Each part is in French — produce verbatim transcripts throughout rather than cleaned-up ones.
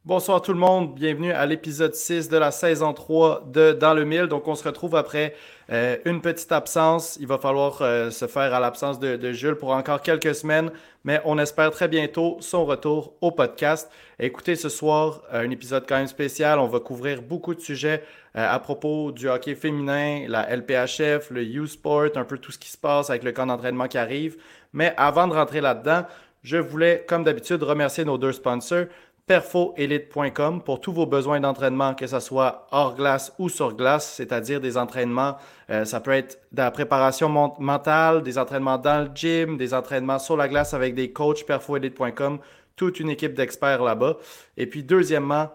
Bonsoir tout le monde, bienvenue à l'épisode six de la saison trois de Dans le Mille. Donc on se retrouve après euh, une petite absence. Il va falloir euh, se faire à l'absence de, de Jules pour encore quelques semaines, mais on espère très bientôt son retour au podcast. Écoutez, ce soir, euh, un épisode quand même spécial. On va couvrir beaucoup de sujets euh, à propos du hockey féminin, la L P H F, le U-Sport, un peu tout ce qui se passe avec le camp d'entraînement qui arrive. Mais avant de rentrer là-dedans, je voulais, comme d'habitude, remercier nos deux sponsors. Perfo Elite point com pour tous vos besoins d'entraînement, que ce soit hors glace ou sur glace, c'est-à-dire des entraînements, euh, ça peut être de la préparation mon- mentale, des entraînements dans le gym, des entraînements sur la glace avec des coachs, Perfo Elite point com, toute une équipe d'experts là-bas. Et puis deuxièmement,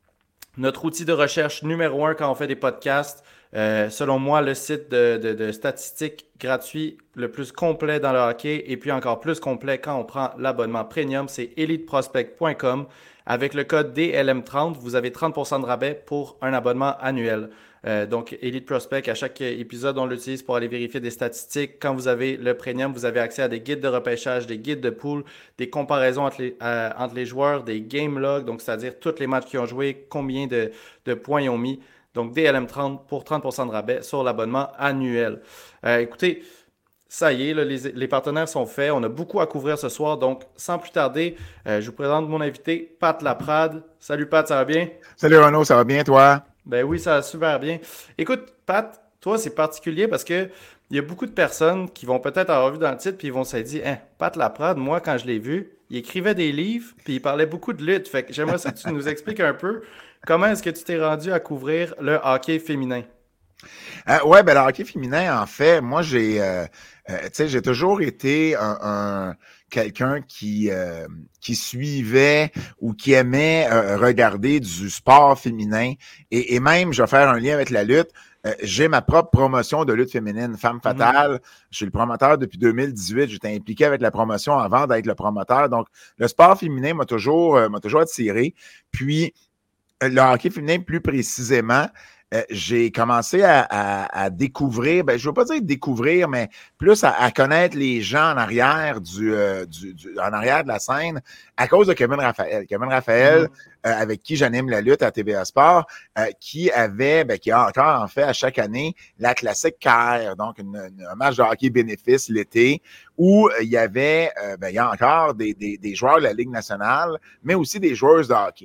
notre outil de recherche numéro un quand on fait des podcasts, euh, selon moi, le site de, de, de statistiques gratuit le plus complet dans le hockey et puis encore plus complet quand on prend l'abonnement premium, c'est elite prospect point com. Avec le code D L M trente, vous avez trente pour cent de rabais pour un abonnement annuel. Euh, donc, Elite Prospect, à chaque épisode, on l'utilise pour aller vérifier des statistiques. Quand vous avez le premium, vous avez accès à des guides de repêchage, des guides de pool, des comparaisons entre les, euh, entre les joueurs, des game logs, donc c'est-à-dire tous les matchs qu'ils ont joués, combien de, de points ils ont mis. Donc, D L M trente pour trente pour cent de rabais sur l'abonnement annuel. Euh, écoutez, ça y est, là, les, les partenaires sont faits. On a beaucoup à couvrir ce soir. Donc, sans plus tarder, euh, je vous présente mon invité, Pat Laprade. Salut Pat, ça va bien? Salut Renaud, ça va bien toi? Ben oui, ça va super bien. Écoute, Pat, toi, c'est particulier parce que il y a beaucoup de personnes qui vont peut-être avoir vu dans le titre puis ils vont se dire, hein, Pat Laprade, moi, quand je l'ai vu, il écrivait des livres puis il parlait beaucoup de lutte. Fait que j'aimerais ça que tu nous expliques un peu comment est-ce que tu t'es rendu à couvrir le hockey féminin. Euh, ouais, ben le hockey féminin, en fait, moi j'ai euh, euh, tu sais, j'ai toujours été un, un quelqu'un qui euh, qui suivait ou qui aimait euh, regarder du sport féminin et, et même, je vais faire un lien avec la lutte. Euh, j'ai ma propre promotion de lutte féminine, Femme Mhm. Fatale. Je suis le promoteur depuis deux mille dix-huit. J'étais impliqué avec la promotion avant d'être le promoteur. Donc, le sport féminin m'a toujours, euh, m'a toujours attiré. Puis, le hockey féminin plus précisément, euh, j'ai commencé à, à, à découvrir, ben, je ne veux pas dire découvrir, mais plus à, à connaître les gens en arrière du, euh, du, du, en arrière de la scène à cause de Kevin Raphaël. Kevin Raphaël, Mhm. euh, avec qui j'anime la lutte à T V A Sport, euh, qui avait, ben, qui a encore en fait à chaque année la classique K R, donc une, une, un match de hockey bénéfice l'été, où euh, il y avait, euh, ben, il y a encore des, des, des joueurs de la Ligue nationale, mais aussi des joueuses de hockey.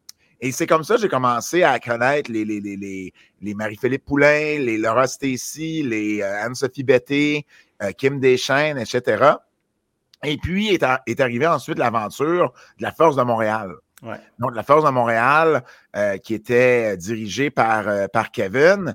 Et c'est comme ça que j'ai commencé à connaître les, les, les, les, les Marie-Philippe Poulain, les Laura Stacey, les euh, Anne-Sophie Betté, euh, Kim Deschênes, et cetera. Et puis est, a, est arrivée ensuite l'aventure de la Force de Montréal. Ouais. Donc, la Force de Montréal, euh, qui était dirigée par, euh, par Kevin.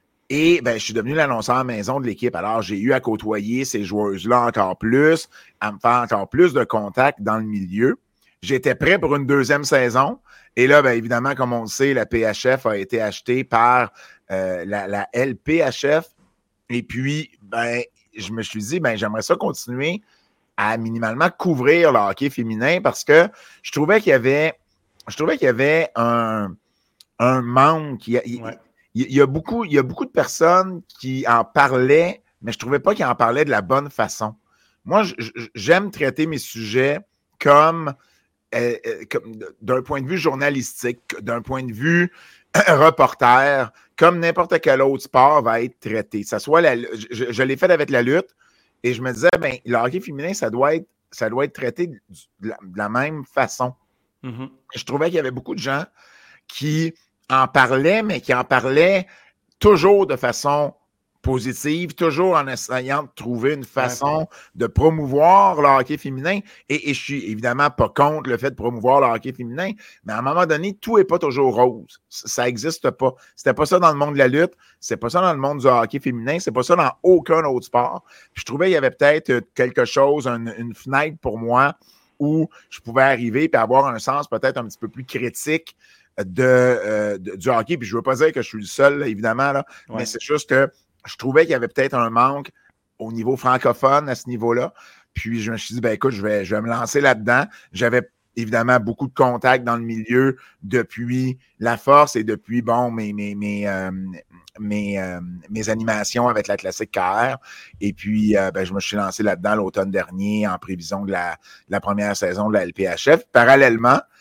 Et ben, je suis devenu l'annonceur à maison de l'équipe. Alors, j'ai eu à côtoyer ces joueuses-là encore plus, à me faire encore plus de contacts dans le milieu. J'étais prêt pour une deuxième saison. Et là, bien évidemment, comme on le sait, la P H F a été achetée par euh, la, la L P H F. Et puis, ben, je me suis dit, ben, j'aimerais ça continuer à minimalement couvrir le hockey féminin parce que je trouvais qu'il y avait, je trouvais qu'il y avait un, un manque. Il y, a, il, Ouais. il y a beaucoup, il y a beaucoup de personnes qui en parlaient, mais je ne trouvais pas qu'ils en parlaient de la bonne façon. Moi, j'aime traiter mes sujets comme Euh, comme, d'un point de vue journalistique, d'un point de vue reporter, comme n'importe quel autre sport va être traité. Ça soit la, je, je l'ai fait avec la lutte et je me disais, ben, le hockey féminin, ça doit être, ça doit être traité de la, de la même façon. Mhm. Je trouvais qu'il y avait beaucoup de gens qui en parlaient, mais qui en parlaient toujours de façon positive, toujours en essayant de trouver une Ouais. façon de promouvoir le hockey féminin. Et, et je suis évidemment pas contre le fait de promouvoir le hockey féminin, mais à un moment donné, tout n'est pas toujours rose. Ça n'existe pas. C'était pas ça dans le monde de la lutte, c'est pas ça dans le monde du hockey féminin, c'est pas ça dans aucun autre sport. Puis je trouvais qu'il y avait peut-être quelque chose, une, une fenêtre pour moi où je pouvais arriver et avoir un sens peut-être un petit peu plus critique de, euh, de, du hockey. Puis je ne veux pas dire que je suis le seul, là, évidemment, là, Ouais. mais c'est juste que je trouvais qu'il y avait peut-être un manque au niveau francophone à ce niveau-là. Puis je me suis dit, ben écoute, je vais, je vais me lancer là-dedans. J'avais évidemment beaucoup de contacts dans le milieu depuis la Force et depuis, bon, mes, mes, mes, euh, mes, euh, mes animations avec la classique K R. Et puis, euh, ben, je me suis lancé là-dedans l'automne dernier en prévision de la, de la première saison de la L P H F. Parallèlement,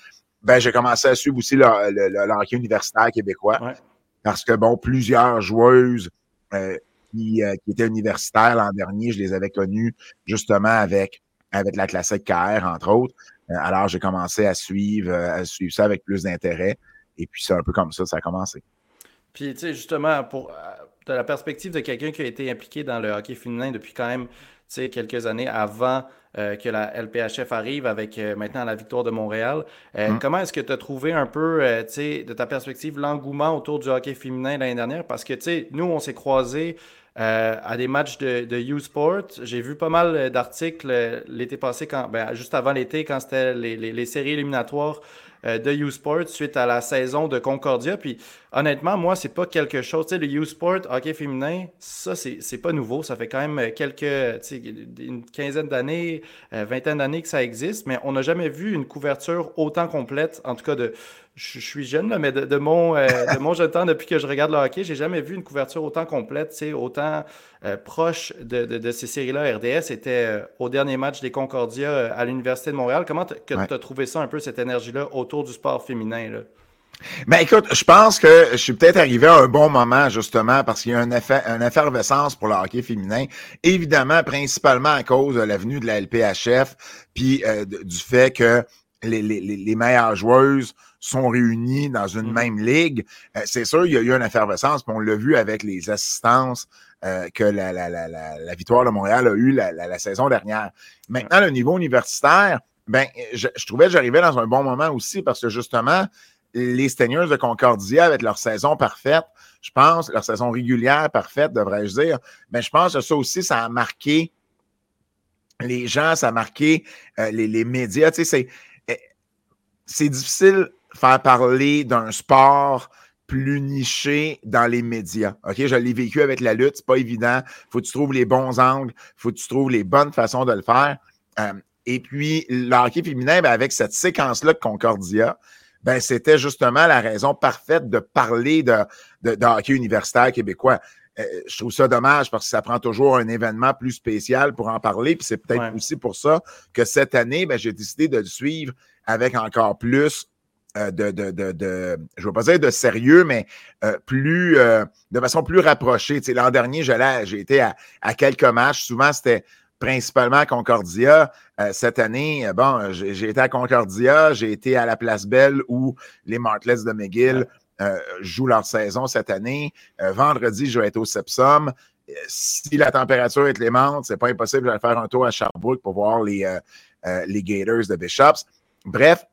Ben, j'ai commencé à suivre aussi le, le, le, le hockey universitaire québécois. Ouais. Parce que, bon, plusieurs joueuses euh, qui, euh, qui étaient universitaires l'an dernier, je les avais connues justement avec, avec la classique K R, entre autres. Euh, alors, j'ai commencé à suivre, à suivre ça avec plus d'intérêt. Et puis, c'est un peu comme ça, ça a commencé. Puis, tu sais, justement, pour, de la perspective de quelqu'un qui a été impliqué dans le hockey féminin depuis quand même, tu sais, quelques années avant euh, que la L P H F arrive avec euh, maintenant la victoire de Montréal, euh, Mm. comment est-ce que tu as trouvé un peu, euh, tu sais, de ta perspective, l'engouement autour du hockey féminin l'année dernière? Parce que, tu sais, nous, on s'est croisés euh, à des matchs de, de U-Sport. J'ai vu pas mal d'articles euh, l'été passé, quand, ben, juste avant l'été, quand c'était les, les, les séries éliminatoires euh, de U-Sport suite à la saison de Concordia. Puis, honnêtement, moi, c'est pas quelque chose. Tu sais, le U-Sport, hockey féminin, ça, c'est, c'est pas nouveau. Ça fait quand même quelques, tu sais, une quinzaine d'années, euh, vingtaine d'années que ça existe, mais on n'a jamais vu une couverture autant complète, en tout cas de. Je je suis jeune, là, mais de, de mon, euh, de mon jeune temps, depuis que je regarde le hockey, j'ai jamais vu une couverture autant complète, tu sais, autant euh, proche de, de, de ces séries-là. R D S était euh, au dernier match des Concordia euh, à l'Université de Montréal. Comment tu Ouais. as trouvé ça un peu, cette énergie-là, autour du sport féminin, là? Ben écoute, je pense que je suis peut-être arrivé à un bon moment, justement, parce qu'il y a un effet, une effervescence pour le hockey féminin. Évidemment, principalement à cause de l'avenue de la L P H F, puis euh, du fait que les, les, les meilleures joueuses sont réunies dans une mm-hmm. même ligue. Euh, c'est sûr, il y a eu une effervescence, puis on l'a vu avec les assistances euh, que la, la, la, la, la Victoire de Montréal a eu la, la, la saison dernière. Maintenant, le niveau universitaire, ben, je, je trouvais que j'arrivais dans un bon moment aussi, parce que justement, les Steigneuses de Concordia, avec leur saison parfaite, je pense, leur saison régulière parfaite, devrais-je dire, mais je pense que ça aussi, ça a marqué les gens, ça a marqué euh, les, les médias. Tu sais, c'est, c'est difficile de faire parler d'un sport plus niché dans les médias. OK? Je l'ai vécu avec la lutte, c'est pas évident. Faut que tu trouves les bons angles, faut que tu trouves les bonnes façons de le faire. Euh, et puis, le hockey féminin, ben, avec cette séquence-là de Concordia, ben, c'était justement la raison parfaite de parler de, de, de hockey universitaire québécois. Euh, je trouve ça dommage parce que ça prend toujours un événement plus spécial pour en parler. Puis c'est peut-être ouais. aussi pour ça que cette année, ben, j'ai décidé de le suivre avec encore plus euh, de, de, de, de, je ne veux pas dire de sérieux, mais euh, plus euh, de façon plus rapprochée. Tu sais, l'an dernier, j'allais, j'ai été à, à quelques matchs. Souvent, c'était principalement à Concordia. Euh, cette année, bon, j'ai, j'ai été à Concordia, j'ai été à la Place Belle où les Martlets de McGill euh, jouent leur saison cette année. Euh, vendredi, je vais être au Sepsum. Euh, si la température est clémente, c'est pas impossible, je vais faire un tour à Sherbrooke pour voir les, euh, euh, les Gators de Bishops. Bref,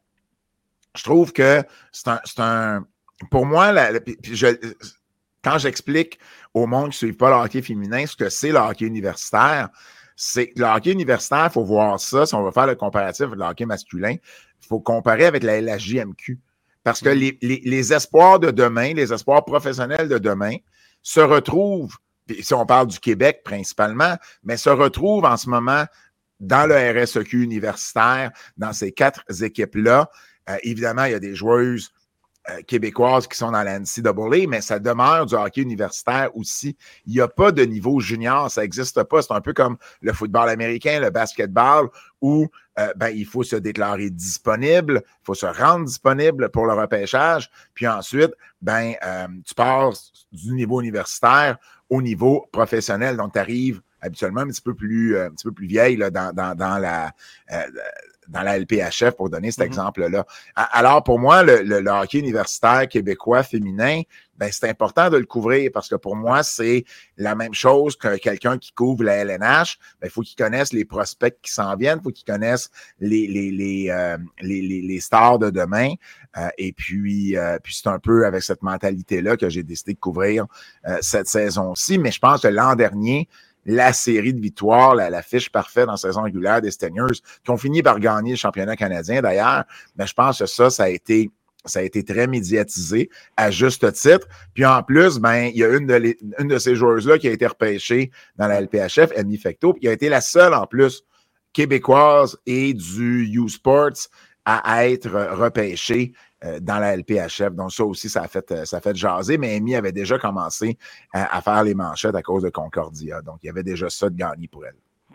je trouve que c'est un... C'est un pour moi, la, la, je, quand j'explique au monde qui ne suit pas le hockey féminin ce que c'est le hockey universitaire, c'est le hockey universitaire, il faut voir ça. Si on veut faire le comparatif avec le hockey masculin, il faut comparer avec la L H J M Q. Parce que mmh. les, les, les espoirs de demain, les espoirs professionnels de demain se retrouvent, si on parle du Québec principalement, mais se retrouvent en ce moment dans le R S E Q universitaire, dans ces quatre équipes-là. Euh, évidemment, il y a des joueuses Euh, québécoises qui sont dans la N C A A, mais ça demeure du hockey universitaire aussi. Il n'y a pas de niveau junior, ça n'existe pas. C'est un peu comme le football américain, le basketball, où euh, ben, il faut se déclarer disponible, il faut se rendre disponible pour le repêchage, puis ensuite, ben, euh, tu passes du niveau universitaire au niveau professionnel. Donc, tu arrives habituellement un petit peu plus, euh, un petit peu plus vieille là, dans, dans, dans la... Euh, dans la L P H F, pour donner cet mm-hmm. exemple-là. Alors, pour moi, le, le, le hockey universitaire québécois féminin, ben, c'est important de le couvrir parce que pour moi, c'est la même chose que quelqu'un qui couvre la L N H. Ben, il faut qu'il connaisse les prospects qui s'en viennent, il faut qu'il connaisse les, les, les, euh, les, les, les stars de demain. Euh, et puis, euh, puis, c'est un peu avec cette mentalité-là que j'ai décidé de couvrir euh, cette saison-ci. Mais je pense que l'an dernier, la série de victoires, la, la fiche parfaite en saison régulière des Steigneuses, qui ont fini par gagner le championnat canadien d'ailleurs, mais je pense que ça, ça a été, ça a été très médiatisé à juste titre. Puis en plus, ben, il y a une de, les, une de ces joueuses-là qui a été repêchée dans la L P H F, Amy Fecteau, puis qui a été la seule en plus québécoise et du U-Sports à être repêchée euh, dans la L P H F. Donc, ça aussi, ça a fait, ça a fait jaser. Mais Amy avait déjà commencé à, à faire les manchettes à cause de Concordia. Donc, il y avait déjà ça de gagné pour elle.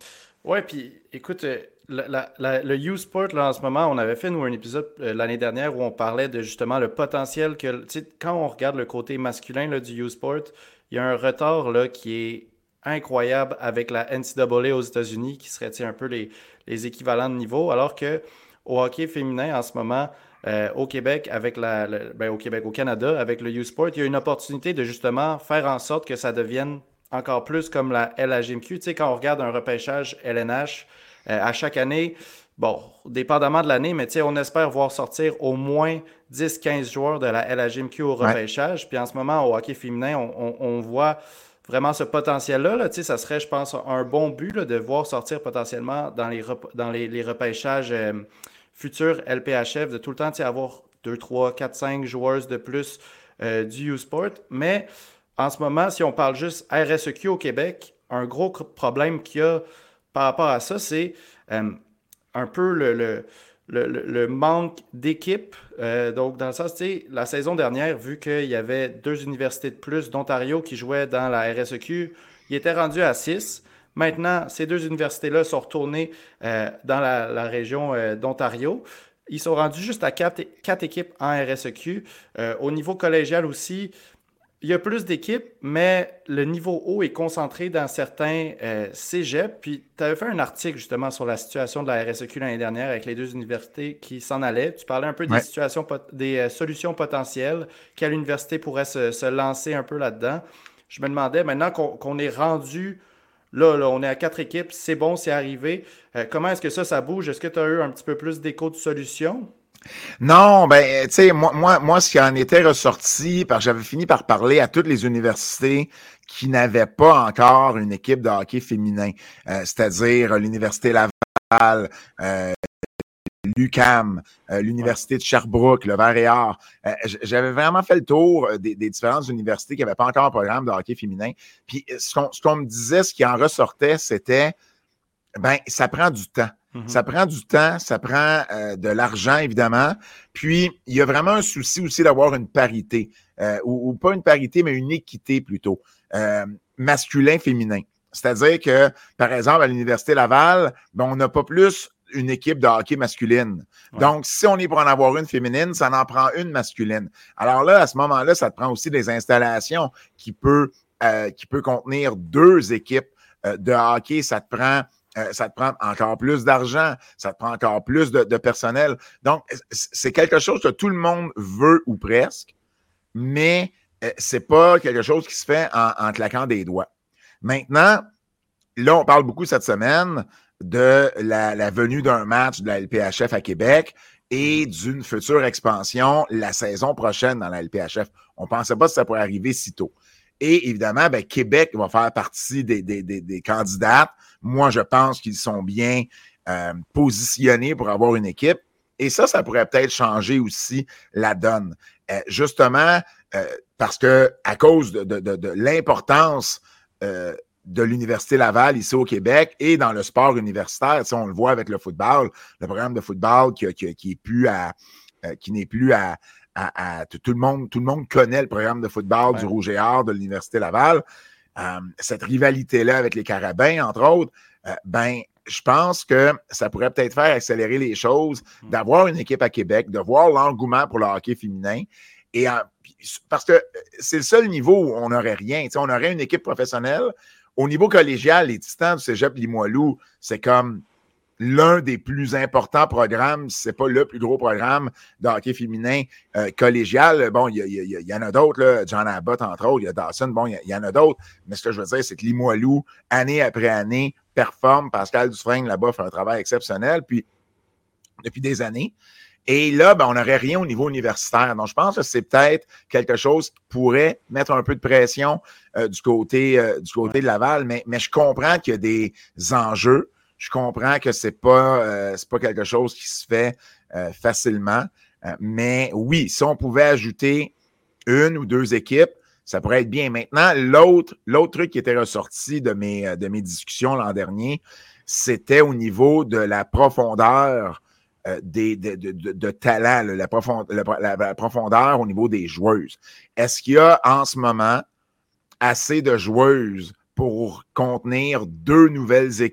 Ouais, puis écoute, euh, la- la- la- le U-Sport, là, en ce moment, on avait fait, nous, un épisode euh, l'année dernière où on parlait de justement le potentiel que, tu sais, quand on regarde le côté masculin là, du U-Sport, il y a un retard là, qui est incroyable avec la N C A A aux États-Unis, qui serait, tu sais, un peu les, les équivalents de niveau, alors que au hockey féminin, en ce moment, euh, au Québec, avec la, le- ben, au Québec, au Canada, avec le U-Sport, il y a une opportunité de justement faire en sorte que ça devienne encore plus comme la L H M Q. Tu sais, quand on regarde un repêchage L N H, euh, à chaque année, bon, dépendamment de l'année, mais tu sais, on espère voir sortir au moins dix quinze joueurs de la L H M Q au Ouais. repêchage. Puis en ce moment, au hockey féminin, on, on- on voit vraiment ce potentiel-là. Là. Tu sais, ça serait, je pense, un bon but là, de voir sortir potentiellement dans les, rep- dans les, les repêchages euh, futurs L P H F, de tout le temps tu sais, avoir deux trois quatre cinq joueuses de plus euh, du U-Sport. Mais en ce moment, si on parle juste R S E Q au Québec, un gros cr- problème qu'il y a par rapport à ça, c'est euh, un peu le, le, le- le- le manque d'équipe. Euh, donc, dans le sens, tu sais, la saison dernière, vu qu'il y avait deux universités de plus d'Ontario qui jouaient dans la R S E Q, il était rendu à six. Maintenant, ces deux universités-là sont retournées euh, dans la, la région euh, d'Ontario. Ils sont rendus juste à quatre, quatre équipes en R S E Q. Euh, au niveau collégial aussi, il y a plus d'équipes, mais le niveau haut est concentré dans certains euh, cégeps. Puis, tu avais fait un article justement sur la situation de la R S E Q l'année dernière avec les deux universités qui s'en allaient. Tu parlais un peu des Ouais. situations, pot- des euh, solutions potentielles. Quelle université pourrait se, se lancer un peu là-dedans? Je me demandais, maintenant qu'on qu'on est rendu là, là, on est à quatre équipes, c'est bon, c'est arrivé. Euh, comment est-ce que ça, ça bouge? Est-ce que tu as eu un petit peu plus d'écho de solutions? Non, ben, tu sais, moi, moi, moi, ce qui en était ressorti, parce que j'avais fini par parler à toutes les universités qui n'avaient pas encore une équipe de hockey féminin, euh, c'est-à-dire l'Université Laval, euh, l'U Q A M, euh, Ouais. l'Université de Sherbrooke, le Vert-et-Or. Euh, j'avais vraiment fait le tour des, des différentes universités qui n'avaient pas encore un programme de hockey féminin. Puis ce qu'on, ce qu'on me disait, ce qui en ressortait, c'était ben, ça prend du temps. Mhm. Ça prend du temps, ça prend euh, de l'argent, évidemment. Puis, il y a vraiment un souci aussi d'avoir une parité, euh, ou, ou pas une parité, mais une équité plutôt, euh, masculin-féminin. C'est-à-dire que, par exemple, à l'Université Laval, ben, on n'a pas plus une équipe de hockey masculine. Ouais. Donc, si on est pour en avoir une féminine, ça en prend une masculine. Alors là, à ce moment-là, ça te prend aussi des installations qui peut, euh, qui peut contenir deux équipes euh, de hockey. Ça te prend euh, ça te prend encore plus d'argent, ça te prend encore plus de, de personnel. Donc, c'est quelque chose que tout le monde veut ou presque, mais euh, c'est pas quelque chose qui se fait en, en claquant des doigts. Maintenant, là, on parle beaucoup cette semaine de la, la venue d'un match de la L P H F à Québec et d'une future expansion la saison prochaine dans la L P H F. On ne pensait pas que ça pourrait arriver si tôt. Et évidemment, ben, Québec va faire partie des, des, des, des candidates. Moi, je pense qu'ils sont bien euh, positionnés pour avoir une équipe. Et ça, ça pourrait peut-être changer aussi la donne. Euh, justement, euh, parce que à cause de, de, de, de l'importance euh, de l'Université Laval ici au Québec et dans le sport universitaire, tu sais, on le voit avec le football, le programme de football qui, qui, qui est plus à, euh, qui n'est plus à, à, à tout, tout le monde, tout le monde connaît le programme de football Ouais. du Rouge et Or de l'Université Laval. Euh, cette rivalité-là avec les Carabins, entre autres, euh, ben, je pense que ça pourrait peut-être faire accélérer les choses, d'avoir une équipe à Québec, de voir l'engouement pour le hockey féminin. Et en, parce que c'est le seul niveau où on n'aurait rien. Tu sais, on aurait une équipe professionnelle. Au niveau collégial, les Titans du Cégep Limoilou, c'est comme l'un des plus importants programmes, si ce n'est pas le plus gros programme de hockey féminin euh, collégial. Bon, il y, y, y, y en a d'autres, là, John Abbott, entre autres, il y a Dawson, bon, il y, y en a d'autres. Mais ce que je veux dire, c'est que Limoilou, année après année, performe. Pascal Dufresne, là-bas, fait un travail exceptionnel puis, depuis des années. Et là, ben, on n'aurait rien au niveau universitaire. Donc, je pense que c'est peut-être quelque chose qui pourrait mettre un peu de pression euh, du côté, euh, du côté Ouais. de Laval, mais, mais je comprends qu'il y a des enjeux. Je comprends que c'est pas, euh, c'est pas quelque chose qui se fait euh, facilement. Euh, mais oui, si on pouvait ajouter une ou deux équipes, ça pourrait être bien. Maintenant, l'autre, l'autre truc qui était ressorti de mes, de mes discussions l'an dernier, c'était au niveau de la profondeur euh, des, de, de, de, de talent, là, la, profond, la, la, la profondeur au niveau des joueuses. Est-ce qu'il y a en ce moment assez de joueuses pour contenir deux nouvelles équipes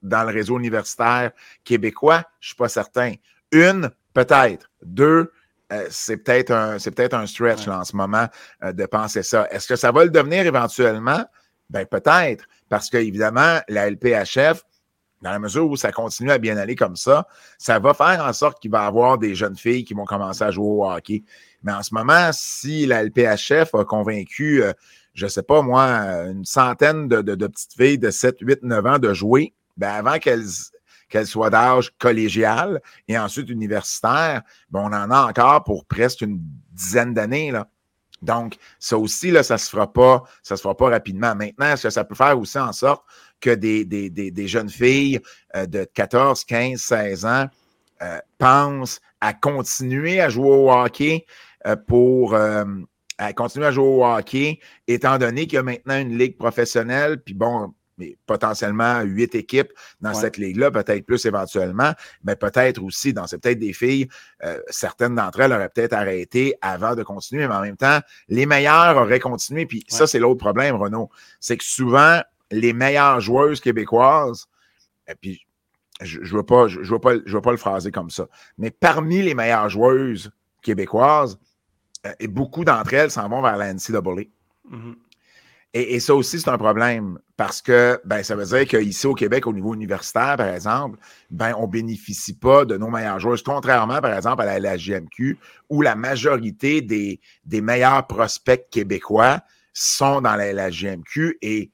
dans le réseau universitaire québécois? Je ne suis pas certain. Une, peut-être. Deux, euh, c'est peut-être un, c'est peut-être un stretch ouais. là, en ce moment euh, de penser ça. Est-ce que ça va le devenir éventuellement? Ben peut-être, parce qu'évidemment, la L P H F, dans la mesure où ça continue à bien aller comme ça, ça va faire en sorte qu'il va y avoir des jeunes filles qui vont commencer à jouer au hockey. Mais en ce moment, si la L P H F a convaincu, euh, je ne sais pas moi, une centaine de, de, de petites filles de sept, huit, neuf ans de jouer, ben avant qu'elles, qu'elles soient d'âge collégial et ensuite universitaire, ben on en a encore pour presque une dizaine d'années, là. Donc, ça aussi, là, ça ne se fera pas, ça se fera pas rapidement. Maintenant, est-ce que ça peut faire aussi en sorte que des, des, des, des jeunes filles euh, de quatorze, quinze, seize ans euh, pensent à continuer à jouer au hockey euh, pour euh, à continuer à jouer au hockey, étant donné qu'il y a maintenant une ligue professionnelle, puis bon, mais potentiellement huit équipes dans ouais. cette ligue-là, peut-être plus éventuellement, mais peut-être aussi, dans c'est peut-être des filles, euh, certaines d'entre elles auraient peut-être arrêté avant de continuer, mais en même temps, les meilleures auraient continué, puis ouais. ça, c'est l'autre problème, Renaud, c'est que souvent, les meilleures joueuses québécoises, et puis je ne veux pas, je, je veux pas, je veux pas le phraser comme ça, mais parmi les meilleures joueuses québécoises, euh, et beaucoup d'entre elles s'en vont vers la N C A A. Mm-hmm. Et, et ça aussi, c'est un problème parce que ben, ça veut dire qu'ici au Québec, au niveau universitaire, par exemple, ben, on ne bénéficie pas de nos meilleures joueuses, contrairement, par exemple, à la, la J M Q, où la majorité des, des meilleurs prospects québécois sont dans la, la J M Q et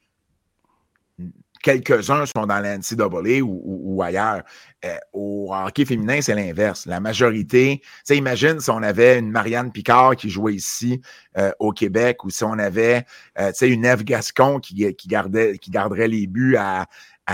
quelques-uns sont dans la N C A A ou, ou, ou ailleurs. Euh, au hockey féminin, c'est l'inverse. La majorité, tu sais, imagine si on avait une Marianne Picard qui jouait ici euh, au Québec ou si on avait, euh, tu sais, une Ève Gascon qui, qui, gardait, qui garderait les buts à,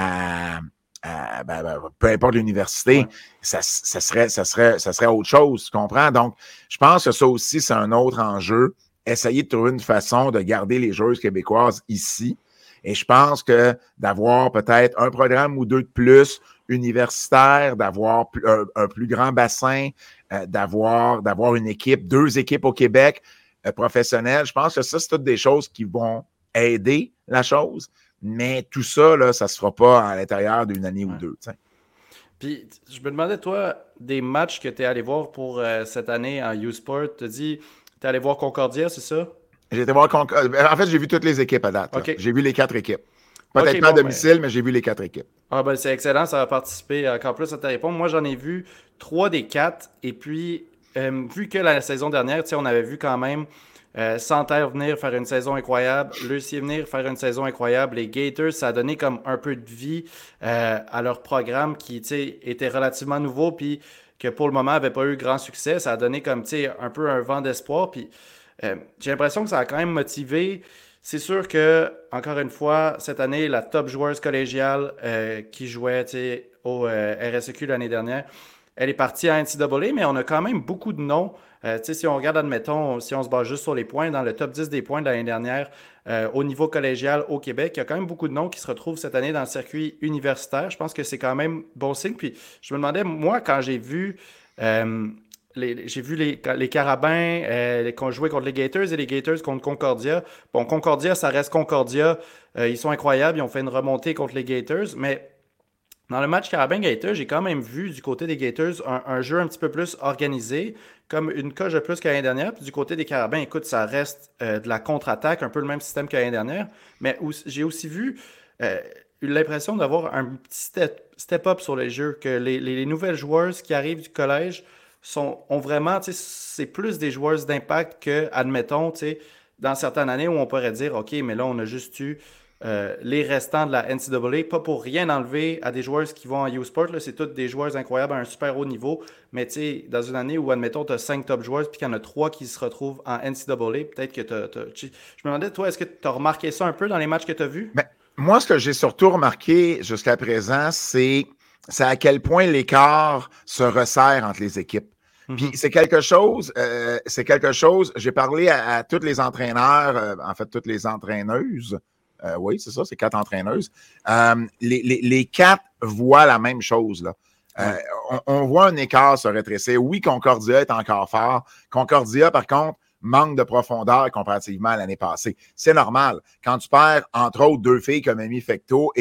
à, à ben, ben, peu importe l'université, ouais. ça, ça, serait, ça, serait, ça serait autre chose, tu comprends? Donc, je pense que ça aussi, c'est un autre enjeu. Essayer de trouver une façon de garder les joueuses québécoises ici. Et je pense que d'avoir peut-être un programme ou deux de plus universitaire, d'avoir un, un plus grand bassin, euh, d'avoir, d'avoir une équipe, deux équipes au Québec euh, professionnelles, je pense que ça, c'est toutes des choses qui vont aider la chose. Mais tout ça, là, ça ne se fera pas à l'intérieur d'une année ouais. ou deux. T'sais. Puis, je me demandais, toi, des matchs que tu es allé voir pour euh, cette année en U-Sport, tu as dit, tu es allé voir Concordia, c'est ça? J'ai été voir Concordia. En fait, j'ai vu toutes les équipes à date. Okay. J'ai vu les quatre équipes. Peut-être okay, pas bon, à domicile, mais... mais j'ai vu les quatre équipes. Ah ben c'est excellent, ça va participer encore plus à ta réponse. Moi, j'en ai vu trois des quatre. Et puis, euh, vu que la saison dernière, on avait vu quand même euh, Santerre venir faire une saison incroyable, Leucier venir faire une saison incroyable, les Gators, ça a donné comme un peu de vie euh, à leur programme qui était relativement nouveau, puis que pour le moment n'avait pas eu grand succès. Ça a donné comme un peu un vent d'espoir. Puis, Euh, j'ai l'impression que ça a quand même motivé. C'est sûr que, encore une fois, cette année, la top joueuse collégiale euh, qui jouait au euh, R S E Q l'année dernière, elle est partie à N C A A, mais on a quand même beaucoup de noms. Euh, si on regarde, admettons, si on se base juste sur les points, dans le top dix des points de l'année dernière, euh, au niveau collégial au Québec, il y a quand même beaucoup de noms qui se retrouvent cette année dans le circuit universitaire. Je pense que c'est quand même bon signe. Puis je me demandais, moi, quand j'ai vu... Euh, Les, j'ai vu les, les Carabins euh, qu'on jouait contre les Gators et les Gators contre Concordia. Bon, Concordia, ça reste Concordia. Euh, ils sont incroyables. Ils ont fait une remontée contre les Gators. Mais dans le match Carabin-Gators, j'ai quand même vu du côté des Gators un, un jeu un petit peu plus organisé, comme une coche de plus que l'année dernière. Puis du côté des Carabins, écoute, ça reste euh, de la contre-attaque, un peu le même système que l'année dernière. Mais où, j'ai aussi vu... Euh, eu l'impression d'avoir un petit step, step up sur les jeux, que les, les, les nouvelles joueuses qui arrivent du collège Sont, ont vraiment, tu sais, c'est plus des joueuses d'impact que, admettons, tu sais, dans certaines années où on pourrait dire, OK, mais là, on a juste eu euh, les restants de la N C A A, pas pour rien enlever à des joueuses qui vont en U-Sport, là, c'est toutes des joueuses incroyables à un super haut niveau, mais tu sais, dans une année où, admettons, tu as cinq top joueuses puis qu'il y en a trois qui se retrouvent en N C A A, peut-être que tu Je me demandais, toi, est-ce que tu as remarqué ça un peu dans les matchs que tu as vus? Ben, moi, ce que j'ai surtout remarqué jusqu'à présent, c'est... c'est à quel point l'écart se resserre entre les équipes. Mm-hmm. Puis c'est quelque chose, euh, c'est quelque chose, j'ai parlé à, à tous les entraîneurs, euh, en fait, toutes les entraîneuses, euh, oui, c'est ça, c'est quatre entraîneuses. Euh, les, les, les quatre voient la même chose, là. Euh, on, on voit un écart se rétrécir. Oui, Concordia est encore fort. Concordia, par contre, manque de profondeur comparativement à l'année passée. C'est normal. Quand tu perds, entre autres, deux filles comme Amy Fecteau et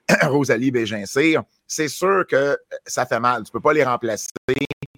Rosalie Bégin-Cyr, c'est sûr que ça fait mal. Tu ne peux pas les remplacer euh,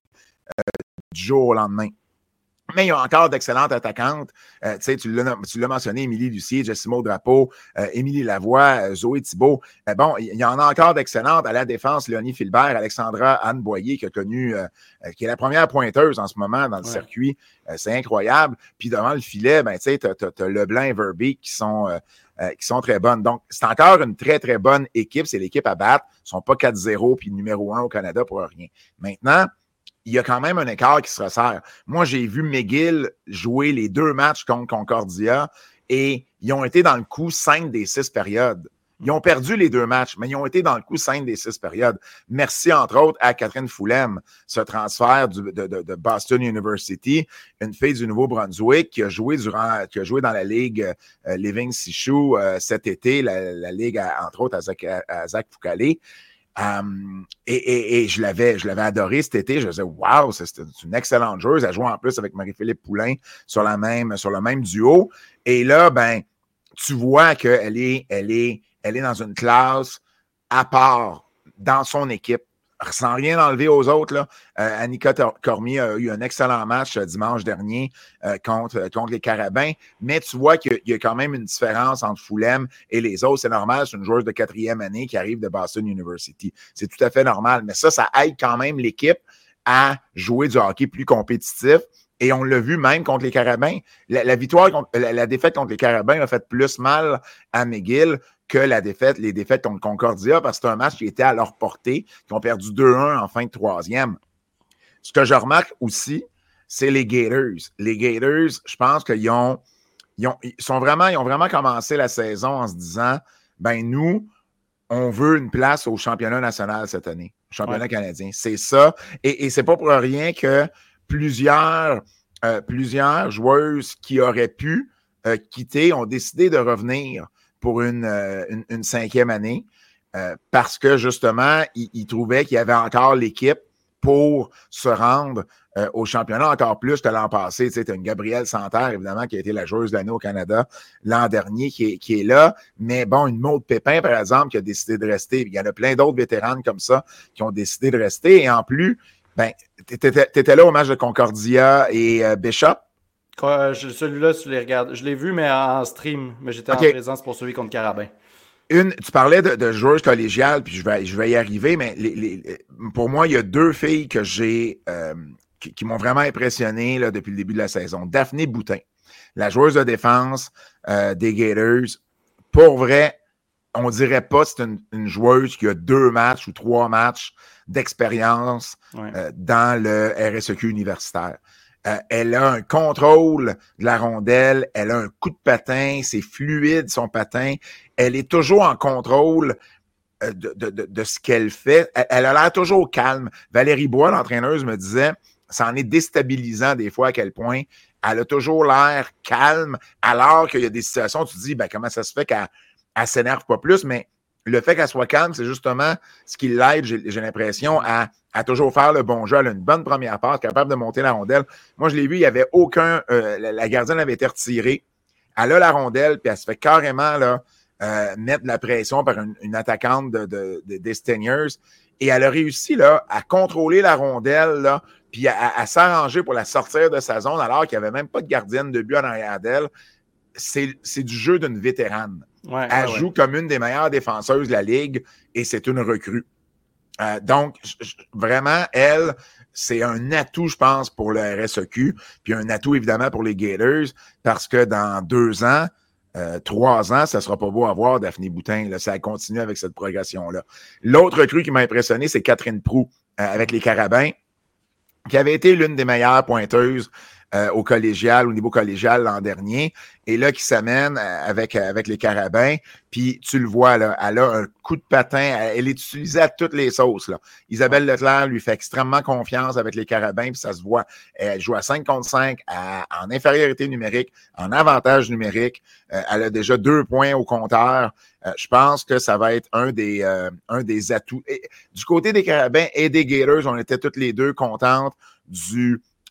du jour au lendemain. Mais il y a encore d'excellentes attaquantes. Euh, tu l'as, tu l'as mentionné, Émilie Lucier, Jessimo Drapeau, euh, Émilie Lavoie, euh, Zoé Thibault. Euh, bon, il y en a encore d'excellentes. À la défense, Léonie Filbert, Alexandra Anne Boyer, qui a connu, euh, qui est la première pointeuse en ce moment dans le ouais. circuit. Euh, c'est incroyable. Puis devant le filet, ben, tu sais, tu as Leblanc et Verbeek qui sont... Euh, Euh, qui sont très bonnes. Donc, c'est encore une très, très bonne équipe. C'est l'équipe à battre. Ils ne sont pas quatre zéro puis numéro un au Canada pour rien. Maintenant, il y a quand même un écart qui se resserre. Moi, j'ai vu McGill jouer les deux matchs contre Concordia et ils ont été dans le coup cinq des six périodes. Ils ont perdu les deux matchs, mais ils ont été dans le coup cinq des six périodes. Merci, entre autres, à Catherine Foulem, ce transfert du, de, de, de Boston University, une fille du Nouveau-Brunswick qui a joué durant, qui a joué dans la Ligue euh, Living Sichou euh, cet été, la, la Ligue, à, entre autres, à Zach, à Zach Foucalé. Um, et, et, et je l'avais, je l'avais adoré cet été. Je me disais, waouh, c'est, c'est une excellente joueuse. Elle joue en plus avec Marie-Philippe Poulain sur, la même, sur le même duo. Et là, ben, tu vois qu'elle est, elle est, elle est dans une classe à part dans son équipe, sans rien enlever aux autres. Là. Euh, Annika Cormier a eu un excellent match euh, dimanche dernier euh, contre, euh, contre les Carabins, mais tu vois qu'il y a quand même une différence entre Foulem et les autres. C'est normal, c'est une joueuse de quatrième année qui arrive de Boston University. C'est tout à fait normal, mais ça, ça aide quand même l'équipe à jouer du hockey plus compétitif. Et on l'a vu même contre les Carabins. La, la victoire, contre, la, la défaite contre les Carabins a fait plus mal à McGill que la défaite, les défaites contre Concordia, parce que c'est un match qui était à leur portée, qui ont perdu deux un en fin de troisième. Ce que je remarque aussi, c'est les Gators. Les Gators, je pense qu'ils ont, ils ont, ils sont vraiment, ils ont vraiment commencé la saison en se disant, ben nous, on veut une place au championnat national cette année, au championnat ouais. canadien. C'est ça. Et, et c'est pas pour rien que plusieurs, euh, plusieurs joueuses qui auraient pu euh, quitter ont décidé de revenir pour une, euh, une, une cinquième année euh, parce que, justement, ils, ils trouvaient qu'il y avait encore l'équipe pour se rendre euh, au championnat encore plus que l'an passé. Tu sais, tu as une Gabrielle Santerre, évidemment, qui a été la joueuse de l'année au Canada l'an dernier, qui est, qui est là. Mais bon, une Maude Pépin, par exemple, qui a décidé de rester. Il y en a plein d'autres vétéranes comme ça qui ont décidé de rester. Et en plus, ben, tu étais là au match de Concordia et euh, Bishop. Euh, je, celui-là, tu les regardes. Je l'ai vu, mais en stream. Mais j'étais okay. en présence pour celui contre Carabin. Une, tu parlais de, de joueuses collégiales, puis je vais, je vais y arriver, mais les, les, pour moi, il y a deux filles que j'ai euh, qui, qui m'ont vraiment impressionné là, depuis le début de la saison. Daphné Boutin, la joueuse de défense euh, des Gators. Pour vrai, on dirait pas que c'est une, une joueuse qui a deux matchs ou trois matchs d'expérience ouais. euh, dans le R S E Q universitaire. Euh, elle a un contrôle de la rondelle, elle a un coup de patin, c'est fluide son patin, elle est toujours en contrôle euh, de, de, de, de ce qu'elle fait. Elle, elle a l'air toujours calme. Valérie Bois, l'entraîneuse, me disait, ça en est déstabilisant des fois à quel point elle a toujours l'air calme, alors qu'il y a des situations où tu te dis, ben, comment ça se fait qu'elle ne s'énerve pas plus, mais le fait qu'elle soit calme, c'est justement ce qui l'aide, j'ai, j'ai l'impression, à, à toujours faire le bon jeu. Elle a une bonne première passe, capable de monter la rondelle. Moi, je l'ai vu, il n'y avait aucun... Euh, la, la gardienne avait été retirée. Elle a la rondelle, puis elle se fait carrément là, euh, mettre de la pression par une, une attaquante de, de, de, des Stingers. Et elle a réussi là, à contrôler la rondelle, là, puis à, à, à s'arranger pour la sortir de sa zone, alors qu'il n'y avait même pas de gardienne de but en arrière d'elle. C'est, c'est du jeu d'une vétérane. Ouais, elle ouais, joue ouais. comme une des meilleures défenseuses de la Ligue et c'est une recrue. Euh, donc, j- vraiment, elle, c'est un atout, je pense, pour le R S E Q, puis un atout, évidemment, pour les Gators, parce que dans deux ans, euh, trois ans, ça ne sera pas beau à voir, Daphné Boutin. Là, ça continue avec cette progression-là. L'autre recrue qui m'a impressionné, c'est Catherine Proulx, euh, avec les Carabins, qui avait été l'une des meilleures pointeuses Euh, au collégial, au niveau collégial l'an dernier, et là, qui s'amène avec, avec les Carabins, puis tu le vois, là, elle a un coup de patin, elle, elle est utilisée à toutes les sauces, là. Isabelle Leclerc lui fait extrêmement confiance avec les Carabins, puis ça se voit. Elle joue à cinq contre cinq, à, en infériorité numérique, en avantage numérique. Euh, elle a déjà deux points au compteur. Euh, je pense que ça va être un des, euh, un des atouts. Et, du côté des Carabins et des Gators, on était toutes les deux contentes du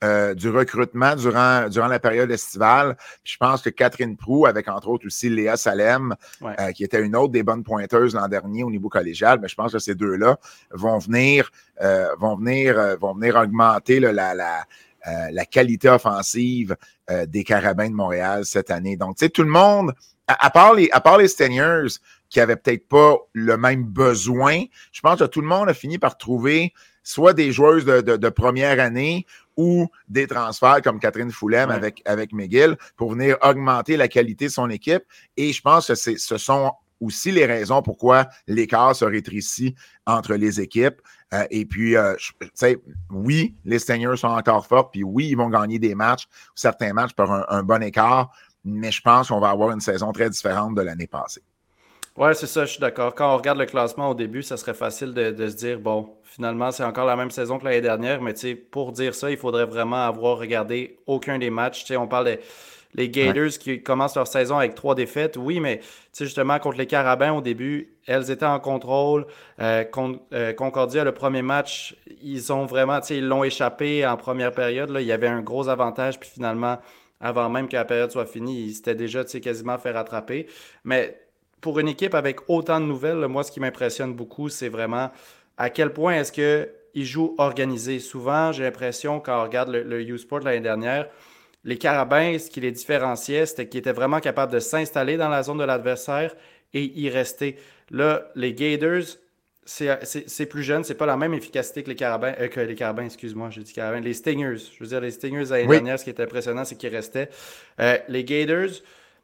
euh, du recrutement durant, durant la période estivale. Puis je pense que Catherine Proulx, avec entre autres aussi Léa Salem, ouais. euh, qui était une autre des bonnes pointeuses l'an dernier au niveau collégial, mais je pense que ces deux-là vont venir, euh, vont venir, euh, vont venir augmenter là, la, la, euh, la qualité offensive euh, des Carabins de Montréal cette année. Donc, tu sais, tout le monde, à, à part les, à part les Steniers, qui n'avaient peut-être pas le même besoin, je pense que tout le monde a fini par trouver soit des joueuses de, de, de première année ou des transferts comme Catherine Foulem ouais. avec, avec McGill pour venir augmenter la qualité de son équipe. Et je pense que c'est, ce sont aussi les raisons pourquoi l'écart se rétrécit entre les équipes. Euh, et puis, euh, tu sais, oui, les Steniers sont encore forts, puis oui, ils vont gagner des matchs, certains matchs par un, un bon écart, mais je pense qu'on va avoir une saison très différente de l'année passée. Ouais, c'est ça, je suis d'accord. Quand on regarde le classement au début, ça serait facile de, de se dire, bon, finalement, c'est encore la même saison que l'année dernière, mais tu sais, pour dire ça, il faudrait vraiment avoir regardé aucun des matchs. Tu sais, on parle des les Gators ouais. qui commencent leur saison avec trois défaites. Oui, mais tu sais, justement, contre les Carabins, au début, elles étaient en contrôle. Euh, con, euh, Concordia, le premier match, ils ont vraiment, tu sais, ils l'ont échappé en première période. Là, il y avait un gros avantage, puis finalement, avant même que la période soit finie, ils s'étaient déjà, tu sais, quasiment fait rattraper. Mais pour une équipe avec autant de nouvelles, là, moi, ce qui m'impressionne beaucoup, c'est vraiment à quel point est-ce qu'ils jouent organisé. Souvent, j'ai l'impression, quand on regarde le, le U-Sport l'année dernière, les Carabins, ce qui les différenciait, c'était qu'ils étaient vraiment capables de s'installer dans la zone de l'adversaire et y rester. Là, les Gators, c'est, c'est, c'est plus jeune, c'est pas la même efficacité que les Carabins, euh, que les Carabins, excuse-moi, j'ai dit Carabins, les Stingers. Je veux dire, les Stingers l'année oui. dernière, ce qui était impressionnant, c'est qu'ils restaient. Euh, les Gators,